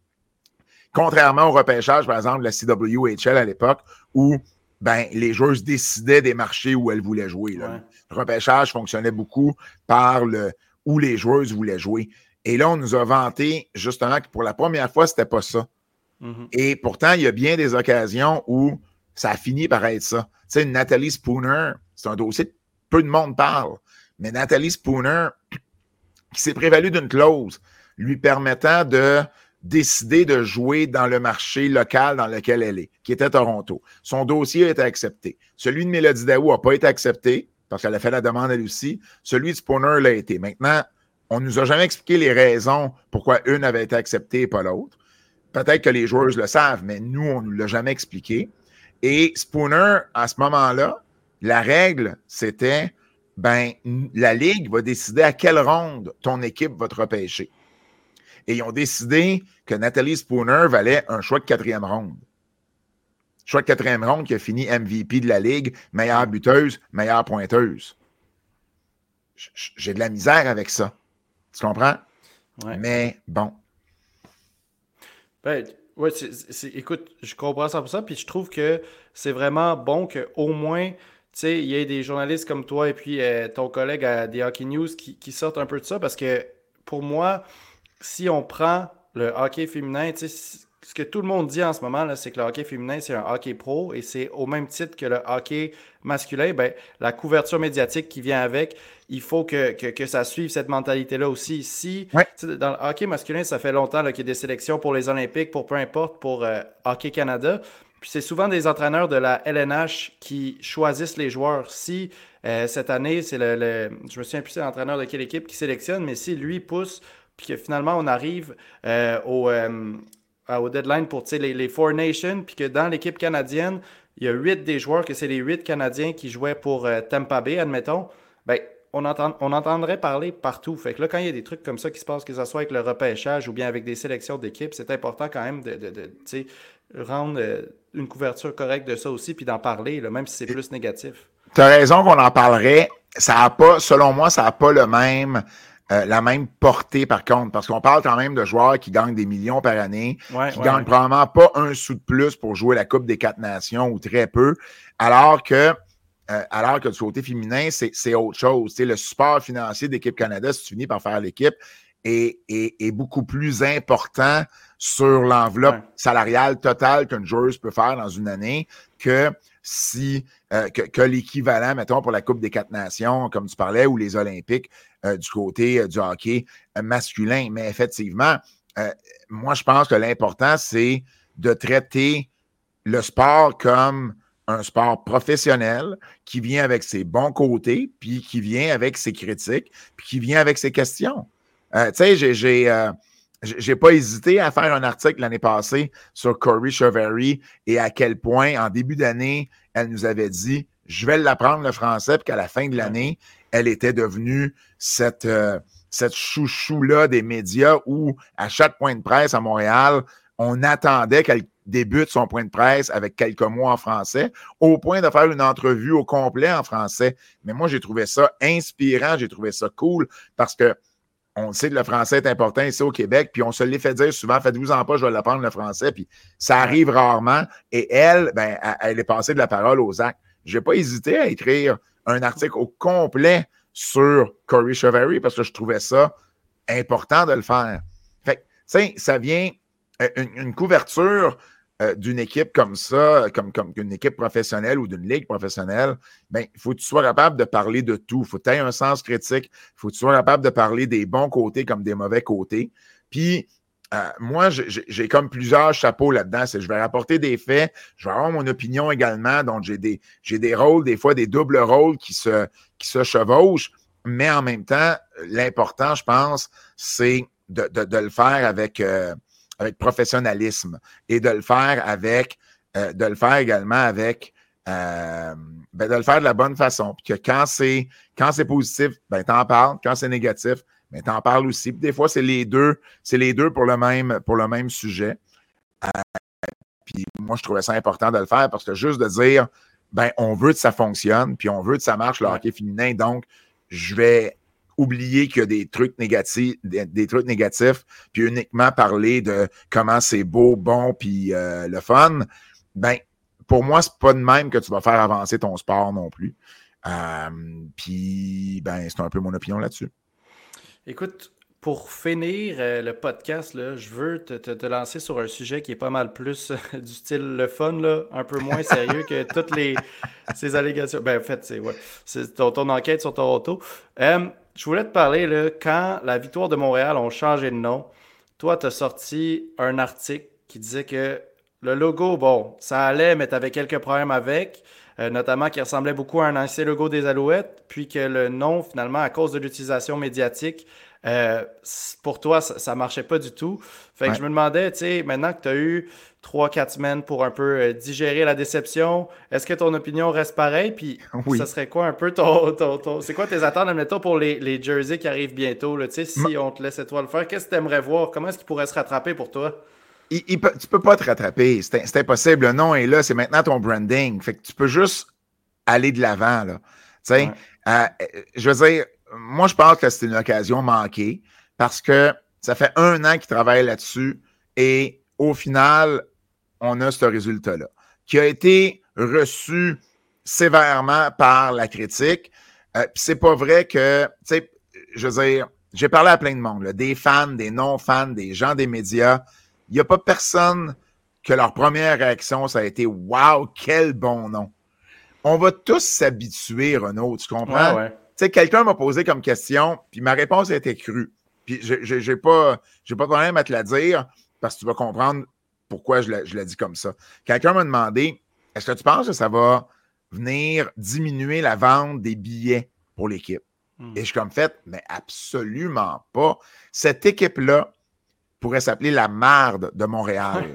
Contrairement au repêchage, par exemple, de la C W H L à l'époque, où ben, les joueuses décidaient des marchés où elles voulaient jouer. Là. Ouais. Le repêchage fonctionnait beaucoup par le où les joueuses voulaient jouer. Et là, on nous a vanté, justement, que pour la première fois, c'était pas ça. Mm-hmm. Et pourtant, il y a bien des occasions où ça a fini par être ça. Tu sais, Nathalie Spooner, c'est un dossier que peu de monde parle, mais Nathalie Spooner, qui s'est prévalue d'une clause lui permettant de décider de jouer dans le marché local dans lequel elle est, qui était Toronto. Son dossier a été accepté. Celui de Mélodie Daou n'a pas été accepté, parce qu'elle a fait la demande elle aussi. Celui de Spooner l'a été. Maintenant, on ne nous a jamais expliqué les raisons pourquoi une avait été acceptée et pas l'autre. Peut-être que les joueuses le savent, mais nous, on ne nous l'a jamais expliqué. Et Spooner, à ce moment-là, la règle, c'était ben, la Ligue va décider à quelle ronde ton équipe va te repêcher. Et ils ont décidé que Nathalie Spooner valait un choix de quatrième ronde. Choix de quatrième ronde qui a fini M V P de la Ligue, meilleure buteuse, meilleure pointeuse. J'ai de la misère avec ça. Tu comprends? Ouais. Mais bon. Ben, ouais, c'est, c'est, écoute, je comprends ça pour ça, puis je trouve que c'est vraiment bon qu'au moins, tu sais, il y ait des journalistes comme toi et puis euh, ton collègue à The Hockey News qui, qui sortent un peu de ça, parce que pour moi, si on prend le hockey féminin, tu sais, ce que tout le monde dit en ce moment, là, c'est que le hockey féminin, c'est un hockey pro et c'est au même titre que le hockey masculin. Ben, la couverture médiatique qui vient avec, il faut que, que, que ça suive cette mentalité-là aussi. Si, ouais. Dans le hockey masculin, ça fait longtemps là, qu'il y a des sélections pour les Olympiques, pour peu importe, pour euh, Hockey Canada. Puis c'est souvent des entraîneurs de la L N H qui choisissent les joueurs. Si euh, cette année, c'est le, le. Je me souviens plus c'est l'entraîneur de quelle équipe qui sélectionne, mais si lui pousse, puis que finalement on arrive euh, au. Euh, au deadline pour les, les Four Nations, puis que dans l'équipe canadienne, il y a huit des joueurs, que c'est les huit Canadiens qui jouaient pour euh, Tampa Bay, admettons, ben, on, entend, on entendrait parler partout. Fait que là, quand il y a des trucs comme ça qui se passent, que ce soit avec le repêchage ou bien avec des sélections d'équipes, c'est important quand même de, de, de rendre euh, une couverture correcte de ça aussi, puis d'en parler, là, même si c'est plus négatif. Tu as raison qu'on en parlerait. Ça a pas, selon moi, ça n'a pas le même... Euh, la même portée, par contre, parce qu'on parle quand même de joueurs qui gagnent des millions par année, ouais, qui ouais, gagnent ouais. probablement pas un sou de plus pour jouer la Coupe des quatre nations ou très peu, alors que, euh, alors que du côté féminin, c'est, c'est autre chose. T'sais, le support financier d'Équipe Canada, si tu finis par faire l'équipe, est, est, est beaucoup plus important sur l'enveloppe ouais. salariale totale qu'une joueuse peut faire dans une année que si euh, que, que l'équivalent, mettons, pour la Coupe des quatre nations, comme tu parlais, ou les Olympiques, euh, du côté euh, du hockey euh, masculin. Mais effectivement, euh, moi, je pense que l'important, c'est de traiter le sport comme un sport professionnel qui vient avec ses bons côtés, puis qui vient avec ses critiques, puis qui vient avec ses questions. Euh, tu sais, j'ai, j'ai, euh, j'ai pas hésité à faire un article l'année passée sur Corey Cheverry et à quel point, en début d'année, elle nous avait dit « Je vais l'apprendre le français », puis qu'à la fin de l'année, elle était devenue cette, euh, cette chouchou-là des médias où, à chaque point de presse à Montréal, on attendait qu'elle débute son point de presse avec quelques mots en français, au point de faire une entrevue au complet en français. Mais moi, j'ai trouvé ça inspirant, j'ai trouvé ça cool, parce que on sait que le français est important ici au Québec, puis on se l'est fait dire souvent, faites-vous-en pas, je vais l'apprendre le français, puis ça arrive rarement. Et elle, ben, elle est passée de la parole aux actes. Je n'ai pas hésité à écrire un article au complet sur Corey Cheverry, parce que je trouvais ça important de le faire. Fait que, tu sais, ça vient, une, une couverture euh, d'une équipe comme ça, comme, comme une équipe professionnelle ou d'une ligue professionnelle, ben, il faut que tu sois capable de parler de tout. Il faut que tu aies un sens critique. Il faut que tu sois capable de parler des bons côtés comme des mauvais côtés. Puis, euh, moi, j'ai, j'ai comme plusieurs chapeaux là-dedans. C'est, je vais rapporter des faits, je vais avoir mon opinion également. Donc, j'ai des, j'ai des rôles, des fois des doubles rôles qui se, qui se chevauchent. Mais en même temps, l'important, je pense, c'est de, de, de le faire avec... Euh, avec professionnalisme et de le faire avec, euh, de le faire également avec, euh, ben de le faire de la bonne façon. Puis que quand c'est, quand c'est positif, ben t'en parles. Quand c'est négatif, ben t'en parles aussi. Puis des fois, c'est les deux, c'est les deux pour le même, pour le même sujet. Euh, puis moi, je trouvais ça important de le faire parce que juste de dire, ben on veut que ça fonctionne, puis on veut que ça marche, le hockey féminin, donc je vais oublier qu'il y a des trucs négatifs, des, des trucs négatifs, puis uniquement parler de comment c'est beau, bon, puis euh, le fun, ben, pour moi, c'est pas de même que tu vas faire avancer ton sport non plus. Euh, puis, ben, c'est un peu mon opinion là-dessus. Écoute, pour finir euh, le podcast, là, je veux te, te, te lancer sur un sujet qui est pas mal plus euh, du style le fun, là, un peu moins sérieux que toutes les ces allégations. Ben, en fait, c'est ouais, c'est ton, ton enquête sur Toronto. Euh, je voulais te parler, là, quand la Victoire de Montréal ont changé de nom, toi, tu as sorti un article qui disait que le logo, bon, ça allait, mais tu avais quelques problèmes avec, euh, notamment qui ressemblait beaucoup à un ancien logo des Alouettes, puis que le nom, finalement, à cause de l'utilisation médiatique, euh, pour toi, ça ne marchait pas du tout. Fait que Ouais. je me demandais, tu sais, maintenant que tu as eu trois quatre semaines pour un peu euh, digérer la déception, est-ce que ton opinion reste pareille? Puis Oui. ça serait quoi un peu ton... ton, ton... C'est quoi tes attentes, admettons, pour les, les jerseys qui arrivent bientôt? Là? Tu sais, si on te laissait toi le faire, qu'est-ce que tu aimerais voir? Comment est-ce qu'il pourrait se rattraper pour toi? Il, il peut, tu peux pas te rattraper. C'est, c'est impossible. Le nom est là. C'est maintenant ton branding. Fait que tu peux juste aller de l'avant, là. Tu sais, Ouais. euh, je veux dire, moi, je pense que c'est une occasion manquée parce que ça fait un an qu'ils travaillent là-dessus et au final, on a ce résultat-là qui a été reçu sévèrement par la critique. Euh, Puis c'est pas vrai que, tu sais, je veux dire, j'ai parlé à plein de monde, là, des fans, des non-fans, des gens des médias. Il n'y a pas personne que leur première réaction, ça a été « Wow, quel bon nom! » On va tous s'habituer, Renaud, tu comprends? Ouais, ouais. Tu sais, quelqu'un m'a posé comme question, puis ma réponse a été crue. Puis j'ai, j'ai pas, j'ai pas de problème à te la dire, parce que tu vas comprendre pourquoi je l'ai, je l'ai dit comme ça. Quelqu'un m'a demandé, est-ce que tu penses que ça va venir diminuer la vente des billets pour l'équipe? Hmm. Et je suis comme fait, mais absolument pas. Cette équipe-là pourrait s'appeler la marde de Montréal.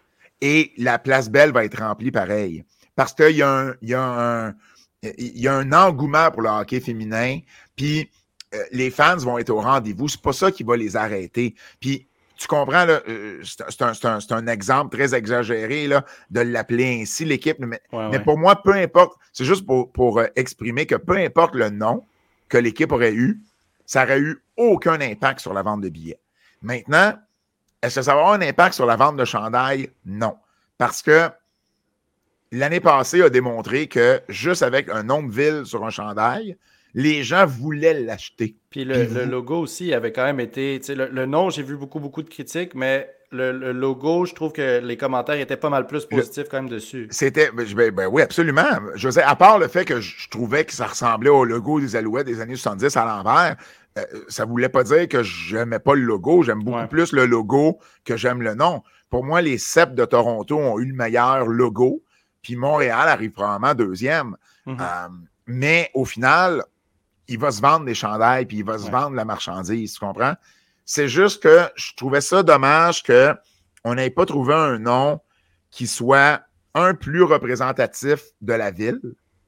Et la Place Belle va être remplie pareil. Parce qu'il y a un, il y a un, il y a un engouement pour le hockey féminin, puis euh, les fans vont être au rendez-vous. C'est pas ça qui va les arrêter. Puis tu comprends, là, euh, c'est, c'est, un, c'est, un, c'est un exemple très exagéré là, de l'appeler ainsi, l'équipe. Mais, Ouais, mais ouais. pour moi, peu importe, c'est juste pour, pour euh, exprimer que peu importe le nom que l'équipe aurait eu, ça n'aurait eu aucun impact sur la vente de billets. Maintenant, est-ce que ça va avoir un impact sur la vente de chandail? Non. Parce que l'année passée a démontré que juste avec un nom de ville sur un chandail, les gens voulaient l'acheter. Puis le, Puis le vous- logo aussi avait quand même été... Tu sais, le, le nom, j'ai vu beaucoup, beaucoup de critiques, mais le, le logo, je trouve que les commentaires étaient pas mal plus le- positifs quand même dessus. C'était, ben, ben, ben oui, absolument. Je veux dire, à part le fait que je, je trouvais que ça ressemblait au logo des Alouettes des années soixante-dix à l'envers, euh, ça voulait pas dire que j'aimais pas le logo. J'aime beaucoup Ouais. plus le logo que j'aime le nom. Pour moi, les Seps de Toronto ont eu le meilleur logo. puis Montréal arrive probablement deuxième. Mm-hmm. Euh, mais au final, il va se vendre des chandails, puis il va se Ouais. vendre la marchandise, tu comprends? C'est juste que je trouvais ça dommage qu'on n'ait pas trouvé un nom qui soit, un, plus représentatif de la ville,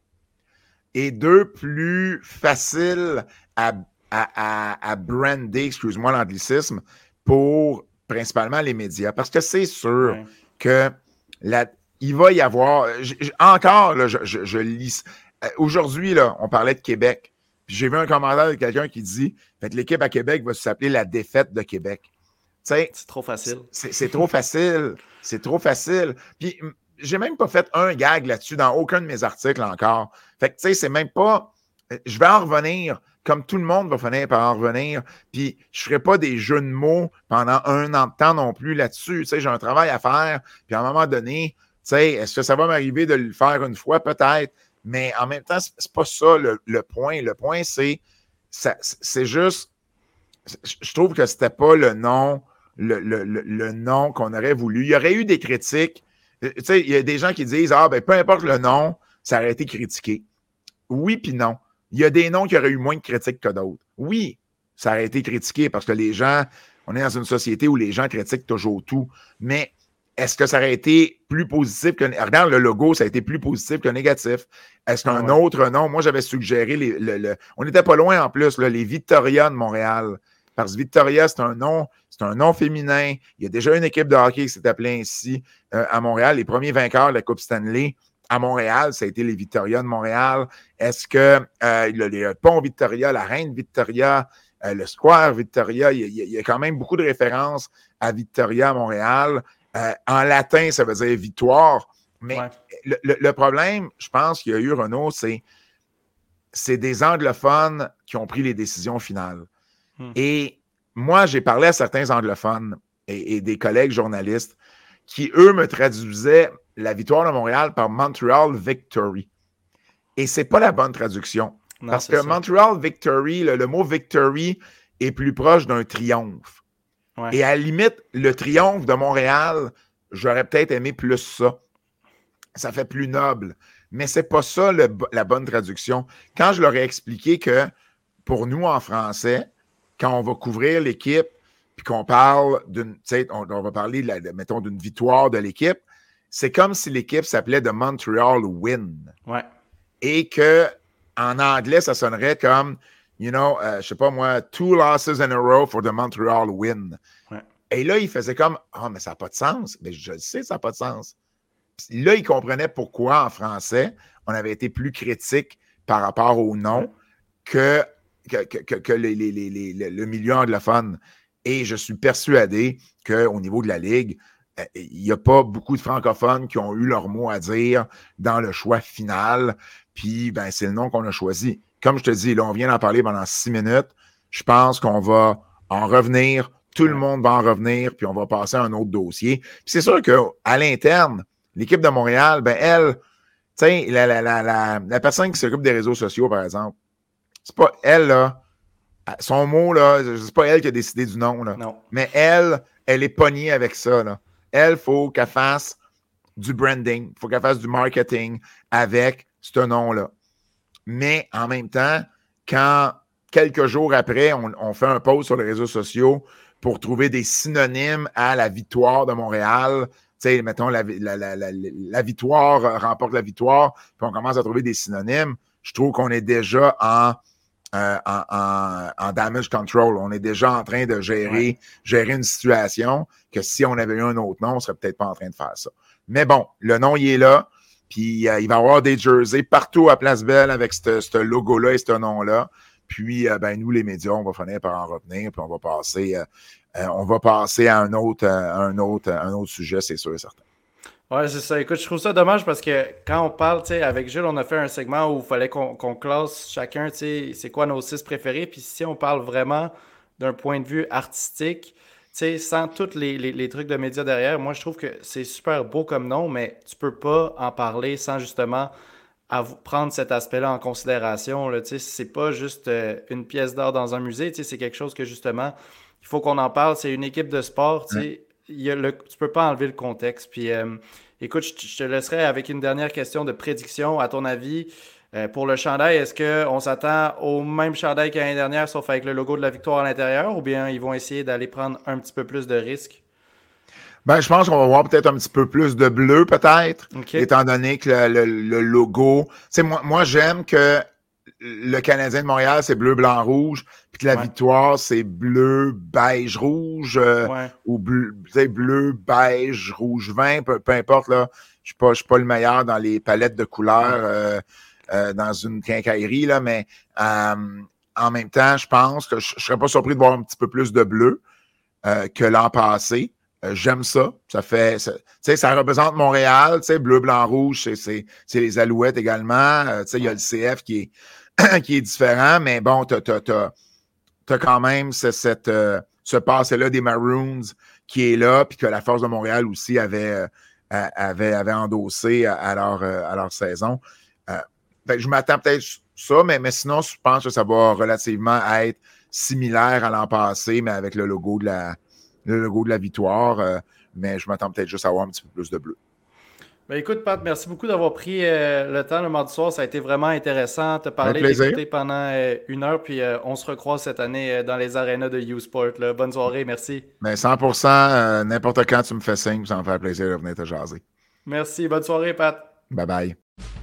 et deux, plus facile à, à, à, à brander, excuse-moi l'anglicisme, pour principalement les médias. Parce que c'est sûr Ouais. que la, il va y avoir... j- j- encore, là, je, je, je lis... euh, Aujourd'hui, là, on parlait de Québec. Puis j'ai vu un commentaire de quelqu'un qui dit fait, l'équipe à Québec va s'appeler la défaite de Québec. Tu sais, C'est trop facile. c'est, c'est trop facile. C'est trop facile. Puis j'ai même pas fait un gag là-dessus dans aucun de mes articles encore. Fait que, tu sais, c'est même pas... Je vais en revenir, comme tout le monde va finir par en revenir, puis je ferai pas des jeux de mots pendant un an de temps non plus là-dessus. Tu sais, j'ai un travail à faire, puis à un moment donné, tu sais, est-ce que ça va m'arriver de le faire une fois? Peut-être, mais en même temps, c'est, c'est pas ça le, le point. Le point, c'est, ça, c'est juste, je trouve que c'était pas le nom, le, le, le, le nom qu'on aurait voulu. Il y aurait eu des critiques. Tu sais, il y a des gens qui disent, ah, ben, peu importe le nom, ça aurait été critiqué. Oui, puis non. Il y a des noms qui auraient eu moins de critiques que d'autres. Oui, ça aurait été critiqué parce que les gens, on est dans une société où les gens critiquent toujours tout. Mais est-ce que ça aurait été plus positif que... Regarde, le logo, ça a été plus positif que négatif. Est-ce qu'un Ah ouais. autre nom... Moi, j'avais suggéré... Les, le, le... On n'était pas loin en plus, là, les Victoria de Montréal. Parce que Victoria, c'est un nom, c'est un nom féminin. Il y a déjà une équipe de hockey qui s'est appelée ainsi euh, à Montréal. Les premiers vainqueurs de la Coupe Stanley à Montréal, ça a été les Victoria de Montréal. Est-ce que euh, le, le pont Victoria, la reine Victoria, euh, le square Victoria, il y, a, il y a quand même beaucoup de références à Victoria à Montréal. Euh, en latin, ça veut dire victoire. Mais Ouais. le, le, le problème, je pense qu'il y a eu, Renaud, c'est, c'est des anglophones qui ont pris les décisions finales. Hmm. Et moi, j'ai parlé à certains anglophones et, et des collègues journalistes qui, eux, me traduisaient la victoire de Montréal par Montreal Victory. Et c'est pas la bonne traduction. Non, parce que ça. Montreal Victory, le, le mot victory est plus proche d'un triomphe. Ouais. Et à la limite, le triomphe de Montréal, j'aurais peut-être aimé plus ça. Ça fait plus noble. Mais c'est pas ça le, la bonne traduction. Quand je leur ai expliqué que pour nous, en français, quand on va couvrir l'équipe, puis qu'on parle d'une, tu sais, on, on va parler, de la, de, mettons, d'une victoire de l'équipe, c'est comme si l'équipe s'appelait The Montreal Win. Ouais. Et que en anglais, ça sonnerait comme, you know, euh, je sais pas moi, two losses in a row for the Montreal Win. Ouais. Et là, il faisait comme, ah, oh, mais ça n'a pas de sens. Mais je le sais, ça n'a pas de sens. Puis là, il comprenait pourquoi, en français, on avait été plus critique par rapport au nom ouais. que, que, que, que les, les, les, les, le milieu anglophone. Et je suis persuadé qu'au niveau de la Ligue, il n'y a pas beaucoup de francophones qui ont eu leur mot à dire dans le choix final. Puis, ben, c'est le nom qu'on a choisi. Comme je te dis, là, on vient d'en parler pendant six minutes. Je pense qu'on va en revenir. Tout le monde va en revenir, puis on va passer à un autre dossier. Puis c'est sûr qu'à l'interne, l'équipe de Montréal, ben, elle, tu sais, la, la, la, la, la personne qui s'occupe des réseaux sociaux, par exemple, c'est pas elle, là. Son mot, là, c'est pas elle qui a décidé du nom, là. Non. Mais elle, elle est pognée avec ça, là. Elle, il faut qu'elle fasse du branding, il faut qu'elle fasse du marketing avec ce nom-là. Mais en même temps, quand quelques jours après, on, on fait un post sur les réseaux sociaux pour trouver des synonymes à la victoire de Montréal, tu sais, mettons, la, la, la, la, la victoire remporte la victoire, puis on commence à trouver des synonymes, je trouve qu'on est déjà en... Euh, en, en, en damage control. On est déjà en train de gérer, ouais. gérer une situation que si on avait eu un autre nom, on serait peut-être pas en train de faire ça. Mais bon, le nom, il est là. Puis, euh, il va y avoir des jerseys partout à Place Belle avec ce logo-là et ce nom-là. Puis, euh, ben, nous, les médias, on va finir par en revenir. Puis, on va passer, euh, euh, on va passer à un autre, euh, un autre, un autre sujet, c'est sûr et certain. Ouais, c'est ça. Écoute, je trouve ça dommage parce que quand on parle, tu sais, avec Jules, on a fait un segment où il fallait qu'on qu'on classe chacun, tu sais, c'est quoi nos six préférés. Puis si on parle vraiment d'un point de vue artistique, tu sais, sans tous les, les, les trucs de médias derrière, moi, je trouve que c'est super beau comme nom, mais tu peux pas en parler sans justement prendre cet aspect-là en considération. Là, tu sais, c'est pas juste euh, une pièce d'art dans un musée, tu sais, c'est quelque chose que justement, il faut qu'on en parle. C'est une équipe de sport, tu sais. Il y a le, tu peux pas enlever le contexte. Puis, euh, Écoute, je, je te laisserai avec une dernière question de prédiction. À ton avis, euh, pour le chandail, est-ce qu'on s'attend au même chandail que l'année dernière, sauf avec le logo de la victoire à l'intérieur, ou bien ils vont essayer d'aller prendre un petit peu plus de risques? Ben, je pense qu'on va voir peut-être un petit peu plus de bleu, peut-être, OK. étant donné que le, le, le logo. Tu sais, moi, moi j'aime que le Canadien de Montréal, c'est bleu, blanc, rouge, puis que la Ouais. victoire, c'est bleu, beige, rouge, euh, Ouais. ou bleu, bleu, beige, rouge, vin, peu, peu importe, là. Je ne suis pas le meilleur dans les palettes de couleurs euh, euh, dans une quincaillerie, là, mais euh, en même temps, je pense que je ne serais pas surpris de voir un petit peu plus de bleu euh, que l'an passé. Euh, j'aime ça. Ça fait, ça, ça représente Montréal, bleu, blanc, rouge, c'est, c'est, c'est les Alouettes également. Euh, il y a le C F qui est, qui est différent, mais bon, tu as quand même ce, cette, euh, ce passé-là des Maroons qui est là, puis que la Force de Montréal aussi avait, euh, avait, avait endossé à, à, leur, à leur saison. Euh, ben, je m'attends peut-être ça, mais, mais sinon, je pense que ça va relativement être similaire à l'an passé, mais avec le logo de la, le logo de la victoire. Euh, mais je m'attends peut-être juste à avoir un petit peu plus de bleu. Ben écoute, Pat, merci beaucoup d'avoir pris euh, le temps le mardi soir. Ça a été vraiment intéressant de te Un parler, plaisir. d'écouter pendant euh, une heure. Puis euh, on se recroise cette année euh, dans les arénas de U-Sport. Là. Bonne soirée, merci. Mais cent pour cent, euh, n'importe quand tu me fais signe, ça me fait plaisir de venir te jaser. Merci, bonne soirée, Pat. Bye bye.